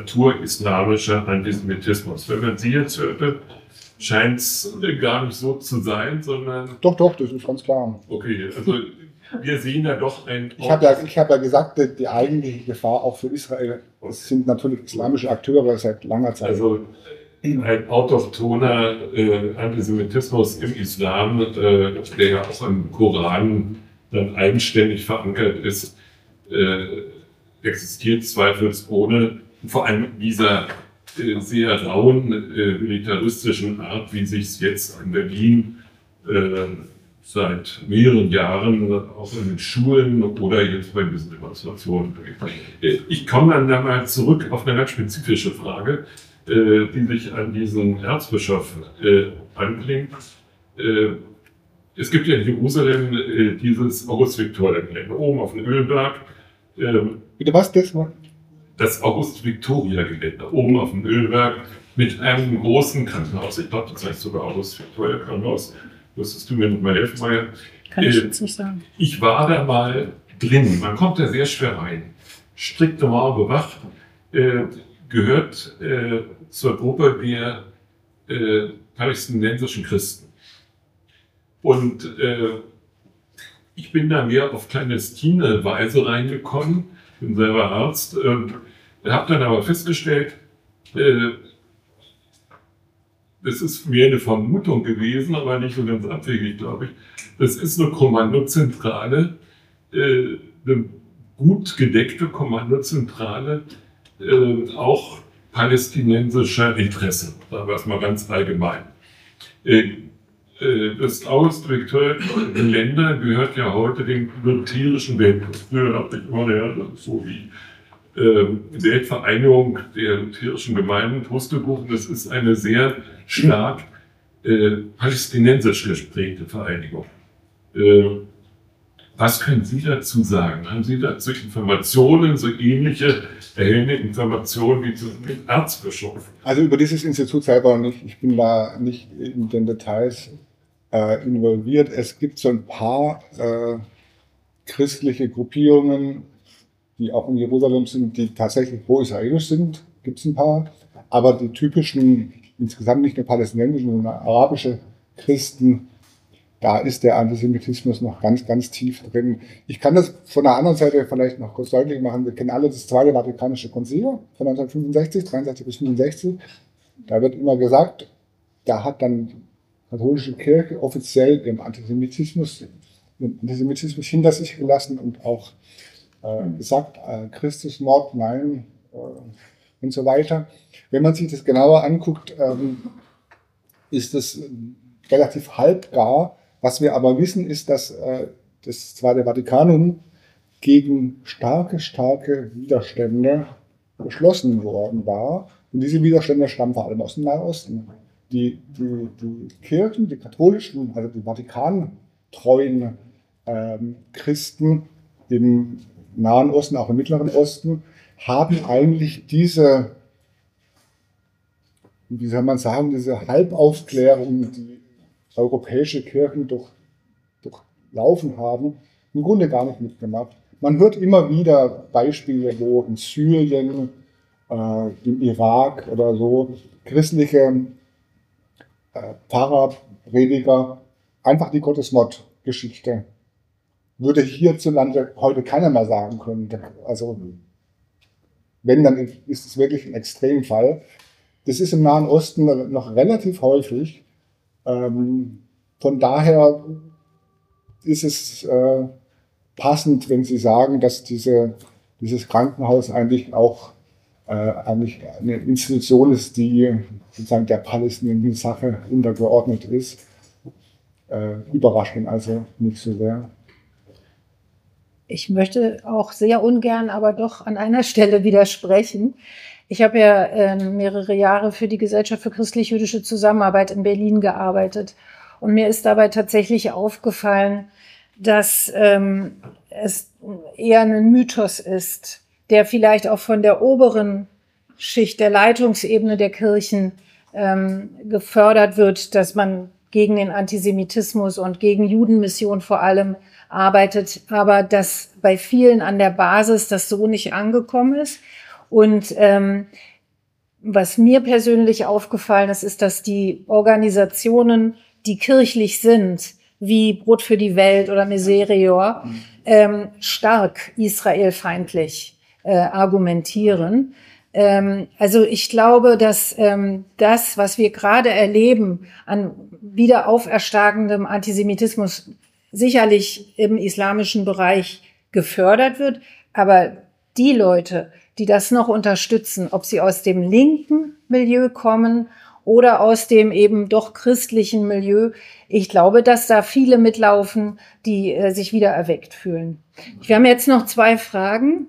Antisemitismus. Wenn man Sie jetzt hörte, scheint es gar nicht so zu sein, sondern... Doch, das ist ganz klar. Okay, also wir sehen ja doch ein... Ich habe ja gesagt, die eigentliche Gefahr auch für Israel, das sind natürlich islamische Akteure seit langer Zeit. Also ein autochthoner Antisemitismus im Islam, der ja auch im Koran dann eigenständig verankert ist, existiert zweifelsohne. Vor allem dieser sehr rauen militaristischen Art, wie sich es jetzt in Berlin seit mehreren Jahren auch in den Schulen oder jetzt bei diesen Demonstrationen. Ich komme dann da mal zurück auf eine ganz spezifische Frage, die sich an diesen Erzbischof anklingt. Es gibt ja in Jerusalem dieses August-Victoria-Gelände oben auf dem Ölberg. Bitte was, das war? Das August-Victoria-Gelände oben auf dem Ölberg mit einem großen Krankenhaus. Ich glaube, das heißt sogar August-Victoria-Krankenhaus. Müsstest du mir noch mal helfen, Maya? Kann ich jetzt nicht sagen. Ich war da mal drin. Man kommt da sehr schwer rein. Strikt normal bewacht. Gehört zur Gruppe der palästinensischen Christen. Und ich bin da mehr auf clandestine Weise reingekommen. Bin selber Arzt. Habe dann aber festgestellt, das ist mehr eine Vermutung gewesen, aber nicht so ganz abwegig, glaube ich. Das ist eine Kommandozentrale, eine gut gedeckte Kommandozentrale, auch palästinensischer Interessen, sagen wir es mal ganz allgemein. Das August-Victoria-Gelände gehört ja heute dem lutherischen Weltbund. Früher dachte ich immer, ja, das ist so wie Weltvereinigung der lutherischen Gemeinden, Pustekuchen. Das ist eine sehr stark palästinensisch geprägte Vereinigung. Was können Sie dazu sagen? Haben Sie dazu Informationen, so ähnliche erhellende Informationen wie zu dem Erzbischof? Also über dieses Institut selber nicht. Ich bin da nicht in den Details involviert. Es gibt so ein paar christliche Gruppierungen, die auch in Jerusalem sind, die tatsächlich pro-israelisch sind. Gibt es ein paar. Aber die typischen, insgesamt nicht nur palästinensischen, sondern arabische Christen, da ist der Antisemitismus noch ganz, ganz tief drin. Ich kann das von der anderen Seite vielleicht noch kurz deutlich machen. Wir kennen alle das Zweite Vatikanische Konzil von 1965, 63 bis 65. Da wird immer gesagt, da hat dann die katholische Kirche offiziell den Antisemitismus hinter sich gelassen und auch gesagt, Christusmord, nein, und so weiter. Wenn man sich das genauer anguckt, ist das relativ halbgar. Was wir aber wissen, ist, dass das Zweite Vatikanum gegen starke Widerstände geschlossen worden war. Und diese Widerstände stammen vor allem aus dem Nahen Osten. Die Kirchen, die katholischen, also die vatikantreuen Christen im Nahen Osten, auch im Mittleren Osten, haben eigentlich diese, wie soll man sagen, diese Halbaufklärung, die europäische Kirchen durchlaufen haben, im Grunde gar nicht mitgemacht. Man hört immer wieder Beispiele, wo in Syrien, im Irak oder so christliche Pfarrer, Prediger einfach die Gottesmord-Geschichte würde hierzulande heute keiner mehr sagen können. Also wenn, dann ist es wirklich ein Extremfall. Das ist im Nahen Osten noch relativ häufig. Von daher ist es passend, wenn Sie sagen, dass dieses Krankenhaus eigentlich auch eigentlich eine Institution ist, die sozusagen der palästinensischen Sache untergeordnet ist. Überrascht ihn also nicht so sehr. Ich möchte auch sehr ungern, aber doch an einer Stelle widersprechen. Ich habe ja mehrere Jahre für die Gesellschaft für christlich-jüdische Zusammenarbeit in Berlin gearbeitet. Und mir ist dabei tatsächlich aufgefallen, dass es eher ein Mythos ist, der vielleicht auch von der oberen Schicht der Leitungsebene der Kirchen gefördert wird, dass man gegen den Antisemitismus und gegen Judenmission vor allem arbeitet, aber dass bei vielen an der Basis das so nicht angekommen ist. Und was mir persönlich aufgefallen ist, ist, dass die Organisationen, die kirchlich sind, wie Brot für die Welt oder Miserior, stark israelfeindlich argumentieren. Also ich glaube, dass das, was wir gerade erleben an wieder aufersteigendem Antisemitismus, sicherlich im islamischen Bereich gefördert wird, aber die Leute, die das noch unterstützen, ob sie aus dem linken Milieu kommen oder aus dem eben doch christlichen Milieu. Ich glaube, dass da viele mitlaufen, die sich wieder erweckt fühlen. Wir haben jetzt noch 2 Fragen.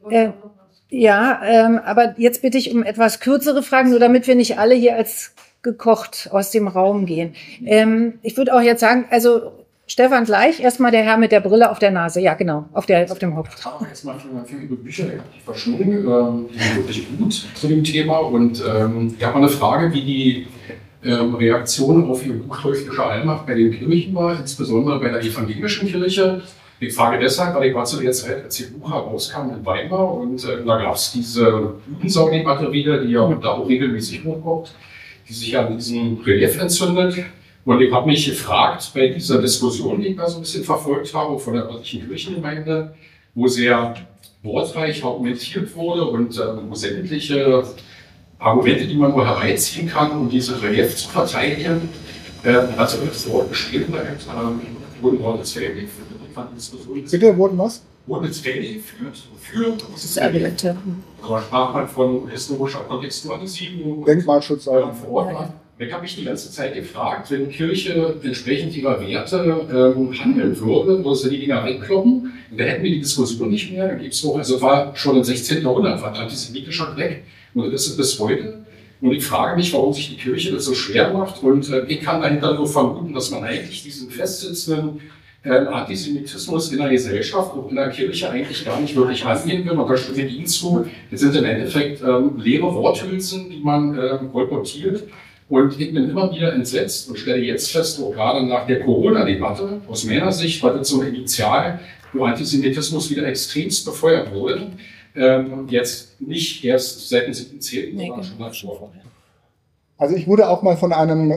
Aber jetzt bitte ich um etwas kürzere Fragen, nur damit wir nicht alle hier als gekocht aus dem Raum gehen. Ich würde auch jetzt sagen, also Stefan gleich, erstmal der Herr mit der Brille auf der Nase. Ja, genau, auf dem Haupt. Erstmal vielen Ihre Bücher, die verschlungen, die sind wirklich gut zu dem Thema. Und ich habe mal eine Frage, wie die Reaktion auf Ihr Buch Teuflische Allmacht bei den Kirchen war, insbesondere bei der evangelischen Kirche. Ich frage deshalb, weil ich war zu der Zeit, als Ihr Buch herauskam, in Weimar und da gab es diese Judensau-Debatte wieder, die ja da auch regelmäßig hochkommt, die sich an diesem Relief entzündet. Und ich habe mich gefragt, bei dieser Diskussion, die ich da so ein bisschen verfolgt habe, von der örtlichen Kirchengemeinde, wo sehr wortreich argumentiert wurde und wo sämtliche Argumente, die man nur herbeiziehen kann, um diese Relief zu verteidigen, also das Wort geschrieben, wurden Wortesfälle geführt. Bitte, wurden was? Wortesfälle geführt für Argumente. Da sprach man von historischer Kontextualisierung. Denkmalschutz auch. Ich habe mich die ganze Zeit gefragt, wenn Kirche entsprechend ihrer Werte handeln würde, wo sie die Dinger reinkloppen, dann hätten wir die Diskussion nicht mehr. Dann gibt's noch, also war schon im 16. Jahrhundert, war antisemitischer Dreck. Und das ist bis heute. Und ich frage mich, warum sich die Kirche das so schwer macht. Und ich kann dahinter nur vermuten, dass man eigentlich diesen festsitzenden Antisemitismus in der Gesellschaft und in der Kirche eigentlich gar nicht wirklich angehen will. Man kann stimme Ihnen zu. Das sind im Endeffekt leere Worthülsen, die man kolportiert. Und ich bin immer wieder entsetzt und stelle jetzt fest, auch gerade nach der Corona-Debatte, aus meiner Sicht war das so ein Initial, wo Antisemitismus wieder extremst befeuert wurde. Jetzt nicht erst seit dem 7.10., sondern schon davor. Also ich wurde auch mal von einem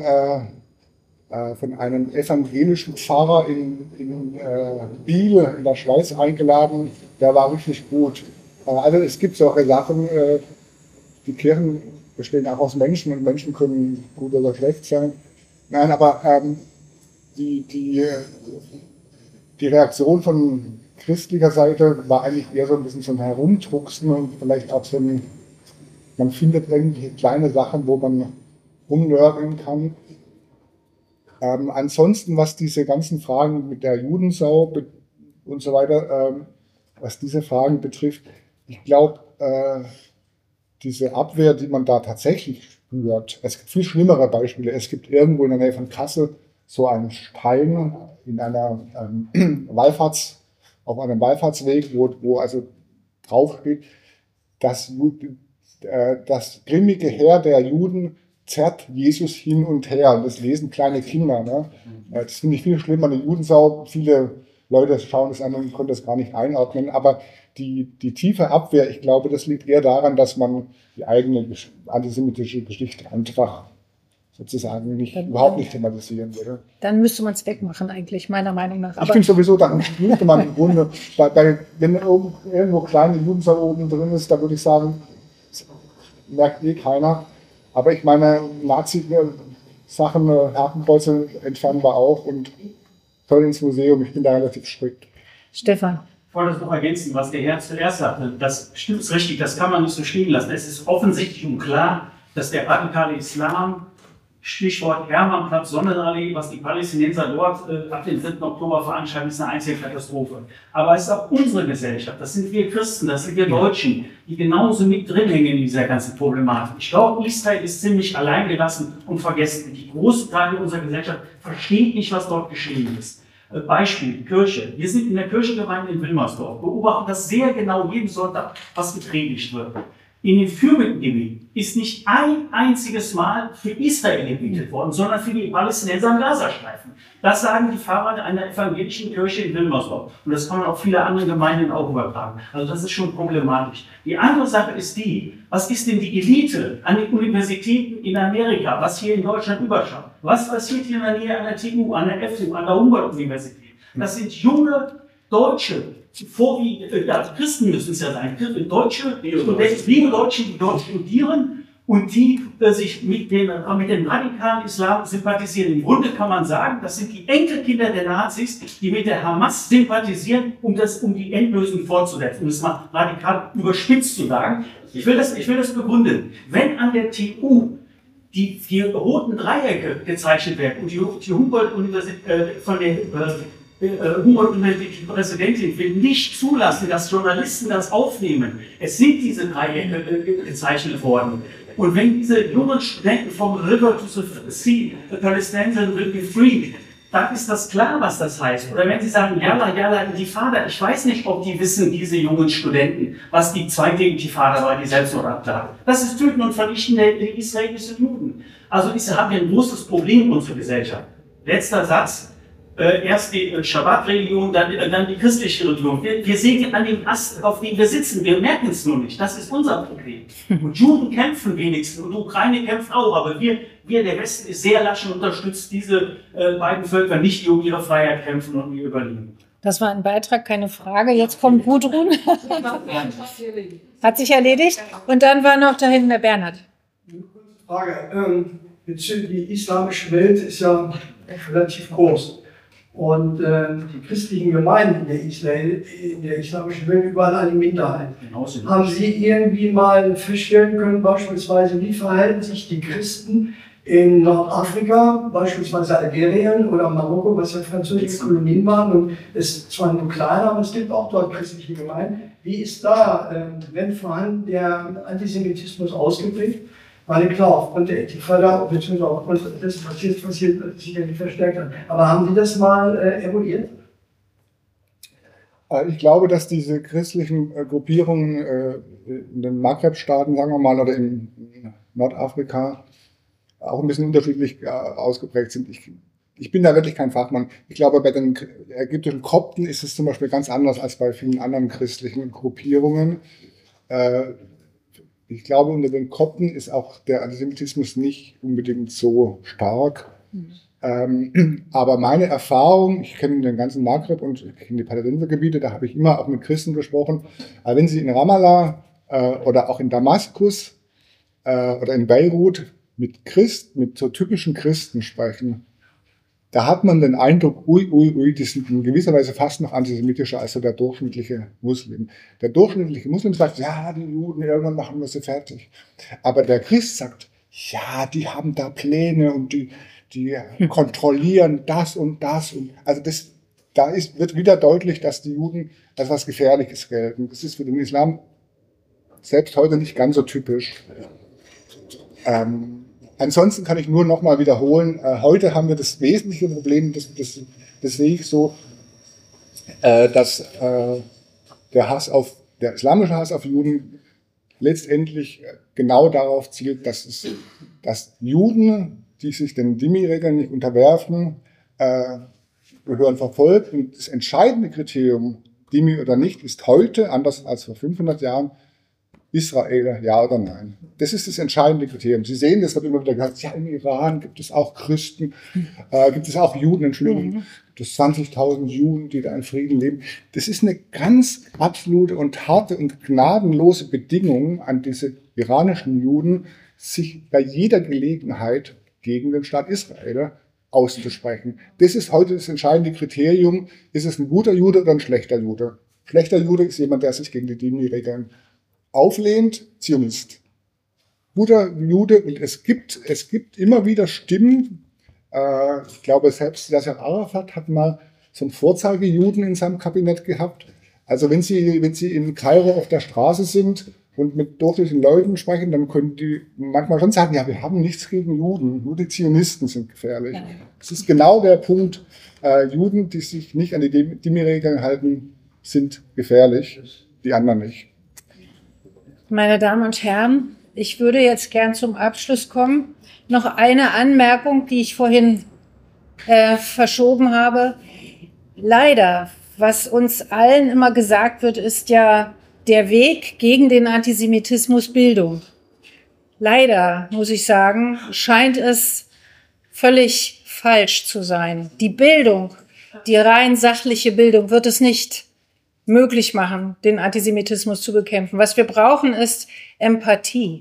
evangelischen Pfarrer in Biel in der Schweiz eingeladen. Der war richtig gut. Also es gibt solche Sachen, die Kirchen bestehen auch aus Menschen und Menschen können gut oder schlecht sein. Nein, aber die Reaktion von christlicher Seite war eigentlich eher so ein bisschen so ein Herumdrucksen und vielleicht auch so ein, man findet irgendwelche kleine Sachen, wo man rumnörgeln kann. Ansonsten, was diese ganzen Fragen mit der Judensau und so weiter, was diese Fragen betrifft, ich glaube, diese Abwehr, die man da tatsächlich spürt, es gibt viel schlimmere Beispiele. Es gibt irgendwo in der Nähe von Kassel so einen Stein in einer auf einem Wallfahrtsweg, wo also draufsteht, das grimmige Heer der Juden zerrt Jesus hin und her. Und das lesen kleine Kinder. Ne? Das finde ich viel schlimmer. Eine Judensau, viele Leute schauen das an und können das gar nicht einordnen. Aber die tiefe Abwehr, ich glaube, das liegt eher daran, dass man die eigene antisemitische Geschichte einfach sozusagen überhaupt nicht thematisieren würde. Dann müsste man es wegmachen eigentlich, meiner Meinung nach. Ich finde sowieso, dann müsste man im Grunde, wenn irgendwo kleine Judensau oben drin ist, da würde ich sagen, merkt keiner. Aber ich meine, Nazi-Sachen, Hakenkreuze entfernen wir auch und soll ins Museum. Ich bin da relativ strikt. Stefan. Ich wollte das noch ergänzen, was der Herr zuerst sagte. Das stimmt richtig, das kann man nicht so stehen lassen. Es ist offensichtlich und klar, dass der radikale Islam, Stichwort Hermannplatz, Sonnenallee, was die Palästinenser dort ab dem 7. Oktober veranstalten, ist eine einzige Katastrophe. Aber es ist auch unsere Gesellschaft, das sind wir Christen, das sind wir Deutschen, die genauso mit drin hängen in dieser ganzen Problematik. Ich glaube, Israel ist ziemlich alleingelassen und vergessen. Die großen Teile unserer Gesellschaft versteht nicht, was dort geschehen ist. Beispiel, Kirche. Wir sind in der Kirchengemeinde in Wilmersdorf, beobachten das sehr genau jeden Sonntag, was gepredigt wird. In den Fürbittgebeten ist nicht ein einziges Mal für Israel gebetet worden, sondern für die Palästinenser im Gazastreifen. Das sagen die Pfarrer einer evangelischen Kirche in Wilmersdorf. Und das kann man auf viele andere Gemeinden auch übertragen. Also das ist schon problematisch. Die andere Sache ist die, was ist denn die Elite an den Universitäten in Amerika, was hier in Deutschland überschaut? Was passiert hier in der Nähe an der TU, an der FTU, an der Humboldt-Universität? Das sind junge Deutsche, Christen müssen es ja sein, Deutsche, liebe Deutsche, die dort studieren und die sich mit dem radikalen Islam sympathisieren. Im Grunde kann man sagen, das sind die Enkelkinder der Nazis, die mit der Hamas sympathisieren, um die Endlösung fortzusetzen. Um es mal radikal überspitzt zu sagen. Ich will das begründen. Wenn an der TU die roten Dreiecke gezeichnet werden und die Humboldt-Universität von der Humboldt-Universität Präsidentin will nicht zulassen, dass Journalisten das aufnehmen. Es sind diese Dreiecke gezeichnet worden. Und wenn diese jungen Studenten vom River to the Sea, the Palestinians will be free, dann ist das klar, was das heißt. Oder wenn sie sagen, Yalla, Intifada, ich weiß nicht, ob die wissen, diese jungen Studenten, was die zweite Intifada war, die Selbstmordattentate. Das ist Töten und Vernichten der israelischen Juden. Also haben wir ein großes Problem in unserer Gesellschaft. Letzter Satz. Erst die Schabbat-Religion, dann die christliche Religion. Wir sägen an dem Ast, auf dem wir sitzen. Wir merken es nur nicht. Das ist unser Problem. Und Juden kämpfen wenigstens und die Ukraine kämpft auch. Aber wir, der Westen, ist sehr lasch und unterstützt diese beiden Völker nicht, die um ihre Freiheit kämpfen und ihr Überleben. Das war ein Beitrag, keine Frage. Jetzt kommt Gudrun. Hat sich erledigt. Und dann war noch da hinten der Bernhard. Eine kurze Frage. Die islamische Welt ist ja relativ groß. Und die christlichen Gemeinden in der islamischen Welt überall eine Minderheit. Haben Sie irgendwie mal feststellen können, beispielsweise, wie verhalten sich die Christen in Nordafrika, beispielsweise Algerien oder Marokko, was ja französische Kolonien waren, und es ist zwar nur kleiner, aber es gibt auch dort christliche Gemeinden. Wie ist da, wenn vorhanden, der Antisemitismus ausgeprägt? Weil klar, aufgrund der Intifada, beziehungsweise aufgrund des passiert sicherlich verstärkt hat. Aber haben Sie das mal eruiert? Ich glaube, dass diese christlichen Gruppierungen in den Maghreb-Staaten, sagen wir mal, oder in Nordafrika auch ein bisschen unterschiedlich ausgeprägt sind. Ich bin da wirklich kein Fachmann. Ich glaube, bei den ägyptischen Kopten ist es zum Beispiel ganz anders als bei vielen anderen christlichen Gruppierungen. Ich glaube, unter den Kopten ist auch der Antisemitismus nicht unbedingt so stark. Aber meine Erfahrung, ich kenne den ganzen Maghreb und ich kenne die Palästinensergebiete, da habe ich immer auch mit Christen gesprochen. Aber wenn Sie in Ramallah oder auch in Damaskus oder in Beirut mit so typischen Christen sprechen, da hat man den Eindruck, die sind in gewisser Weise fast noch antisemitischer als so der durchschnittliche Muslim. Der durchschnittliche Muslim sagt, ja, die Juden, irgendwann machen wir sie fertig. Aber der Christ sagt, ja, die haben da Pläne und die kontrollieren das und das. Und also wird wieder deutlich, dass die Juden als was Gefährliches gelten. Das ist für den Islam selbst heute nicht ganz so typisch. Ansonsten kann ich nur noch mal wiederholen, heute haben wir das wesentliche Problem, das sehe ich so, dass der islamische Hass auf Juden letztendlich genau darauf zielt, dass Juden, die sich den Dhimmi-Regeln nicht unterwerfen, gehören verfolgt. Und das entscheidende Kriterium, Dhimmi oder nicht, ist heute, anders als vor 500 Jahren, Israel, ja oder nein. Das ist das entscheidende Kriterium. Sie sehen, das wird immer wieder gesagt, ja, im Iran gibt es auch Christen, gibt es auch Juden, Entschuldigung, gibt es 20.000 Juden, die da in Frieden leben. Das ist eine ganz absolute und harte und gnadenlose Bedingung an diese iranischen Juden, sich bei jeder Gelegenheit gegen den Staat Israel auszusprechen. Das ist heute das entscheidende Kriterium. Ist es ein guter Jude oder ein schlechter Jude? Schlechter Jude ist jemand, der sich gegen die Dhimmi-Regeln auflehnt, Zionist. Guter Jude, und es gibt immer wieder Stimmen, ich glaube selbst Yasser Arafat hat mal so einen Vorzeigejuden in seinem Kabinett gehabt. Also wenn Sie in Kairo auf der Straße sind und mit durchschnittlichen Leuten sprechen, dann können die manchmal schon sagen, ja, wir haben nichts gegen Juden, nur die Zionisten sind gefährlich. Ja. Das ist genau der Punkt, Juden, die sich nicht an die Dhimmi-Regeln halten, sind gefährlich, die anderen nicht. Meine Damen und Herren, ich würde jetzt gern zum Abschluss kommen. Noch eine Anmerkung, die ich vorhin verschoben habe. Leider, was uns allen immer gesagt wird, ist ja der Weg gegen den Antisemitismus Bildung. Leider, muss ich sagen, scheint es völlig falsch zu sein. Die Bildung, die rein sachliche Bildung, wird es nicht möglich machen, den Antisemitismus zu bekämpfen. Was wir brauchen, ist Empathie.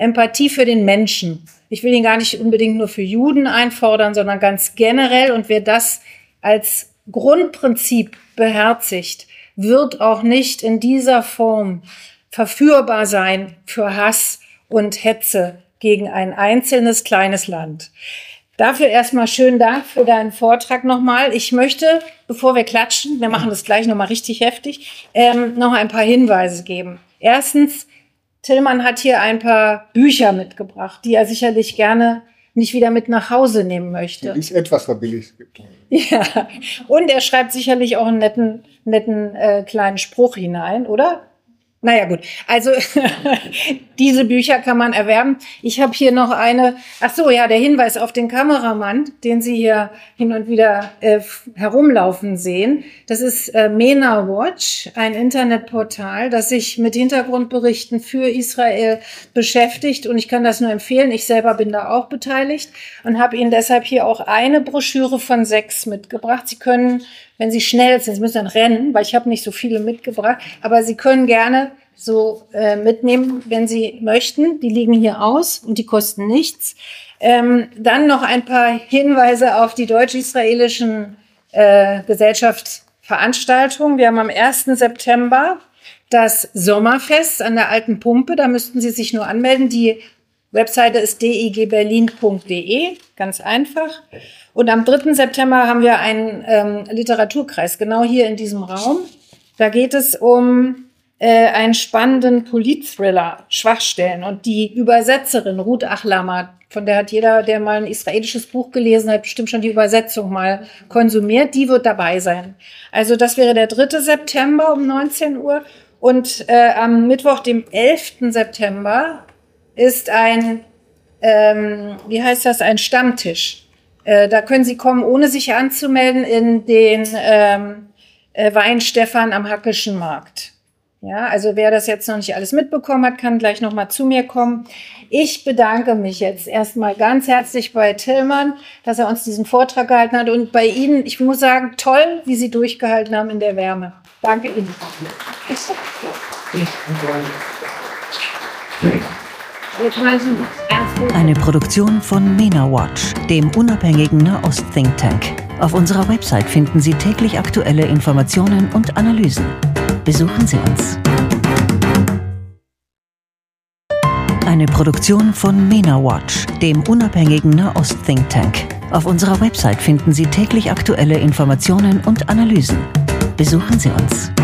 Empathie für den Menschen. Ich will ihn gar nicht unbedingt nur für Juden einfordern, sondern ganz generell. Und wer das als Grundprinzip beherzigt, wird auch nicht in dieser Form verführbar sein für Hass und Hetze gegen ein einzelnes kleines Land. Dafür erstmal schönen Dank für deinen Vortrag nochmal. Ich möchte, bevor wir klatschen, wir machen das gleich nochmal richtig heftig, noch ein paar Hinweise geben. Erstens, Tillmann hat hier ein paar Bücher mitgebracht, die er sicherlich gerne nicht wieder mit nach Hause nehmen möchte. Ist etwas verbilligt. Ja, und er schreibt sicherlich auch einen netten kleinen Spruch hinein, oder? Naja, gut. Also diese Bücher kann man erwerben. Ich habe hier noch eine, der Hinweis auf den Kameramann, den Sie hier hin und wieder herumlaufen sehen. Das ist MENA Watch, ein Internetportal, das sich mit Hintergrundberichten für Israel beschäftigt. Und ich kann das nur empfehlen. Ich selber bin da auch beteiligt und habe Ihnen deshalb hier auch eine Broschüre von 6 mitgebracht. Sie können, wenn Sie schnell sind, Sie müssen dann rennen, weil ich habe nicht so viele mitgebracht, aber Sie können gerne so mitnehmen, wenn Sie möchten. Die liegen hier aus und die kosten nichts. Dann noch ein paar Hinweise auf die deutsch-israelischen Gesellschaftsveranstaltungen. Wir haben am 1. September das Sommerfest an der Alten Pumpe. Da müssten Sie sich nur anmelden. Die Webseite ist digberlin.de, ganz einfach. Und am 3. September haben wir einen Literaturkreis, genau hier in diesem Raum. Da geht es um einen spannenden Politthriller, Schwachstellen. Und die Übersetzerin Ruth Achlamer, von der hat jeder, der mal ein israelisches Buch gelesen hat, bestimmt schon die Übersetzung mal konsumiert, die wird dabei sein. Also das wäre der 3. September um 19 Uhr. Und am Mittwoch, dem 11. September, ist ein Stammtisch. Da können Sie kommen, ohne sich anzumelden, in den Weinstefan am Hackischen Markt. Ja, also wer das jetzt noch nicht alles mitbekommen hat, kann gleich noch mal zu mir kommen. Ich bedanke mich jetzt erstmal ganz herzlich bei Tillmann, dass er uns diesen Vortrag gehalten hat, und bei Ihnen, ich muss sagen, toll, wie Sie durchgehalten haben in der Wärme. Danke Ihnen. Eine Produktion von MENA Watch, dem unabhängigen Nahost-Think Tank. Auf unserer Website finden Sie täglich aktuelle Informationen und Analysen. Besuchen Sie uns. Eine Produktion von MENA Watch, dem unabhängigen Nahost-Think Tank. Auf unserer Website finden Sie täglich aktuelle Informationen und Analysen. Besuchen Sie uns.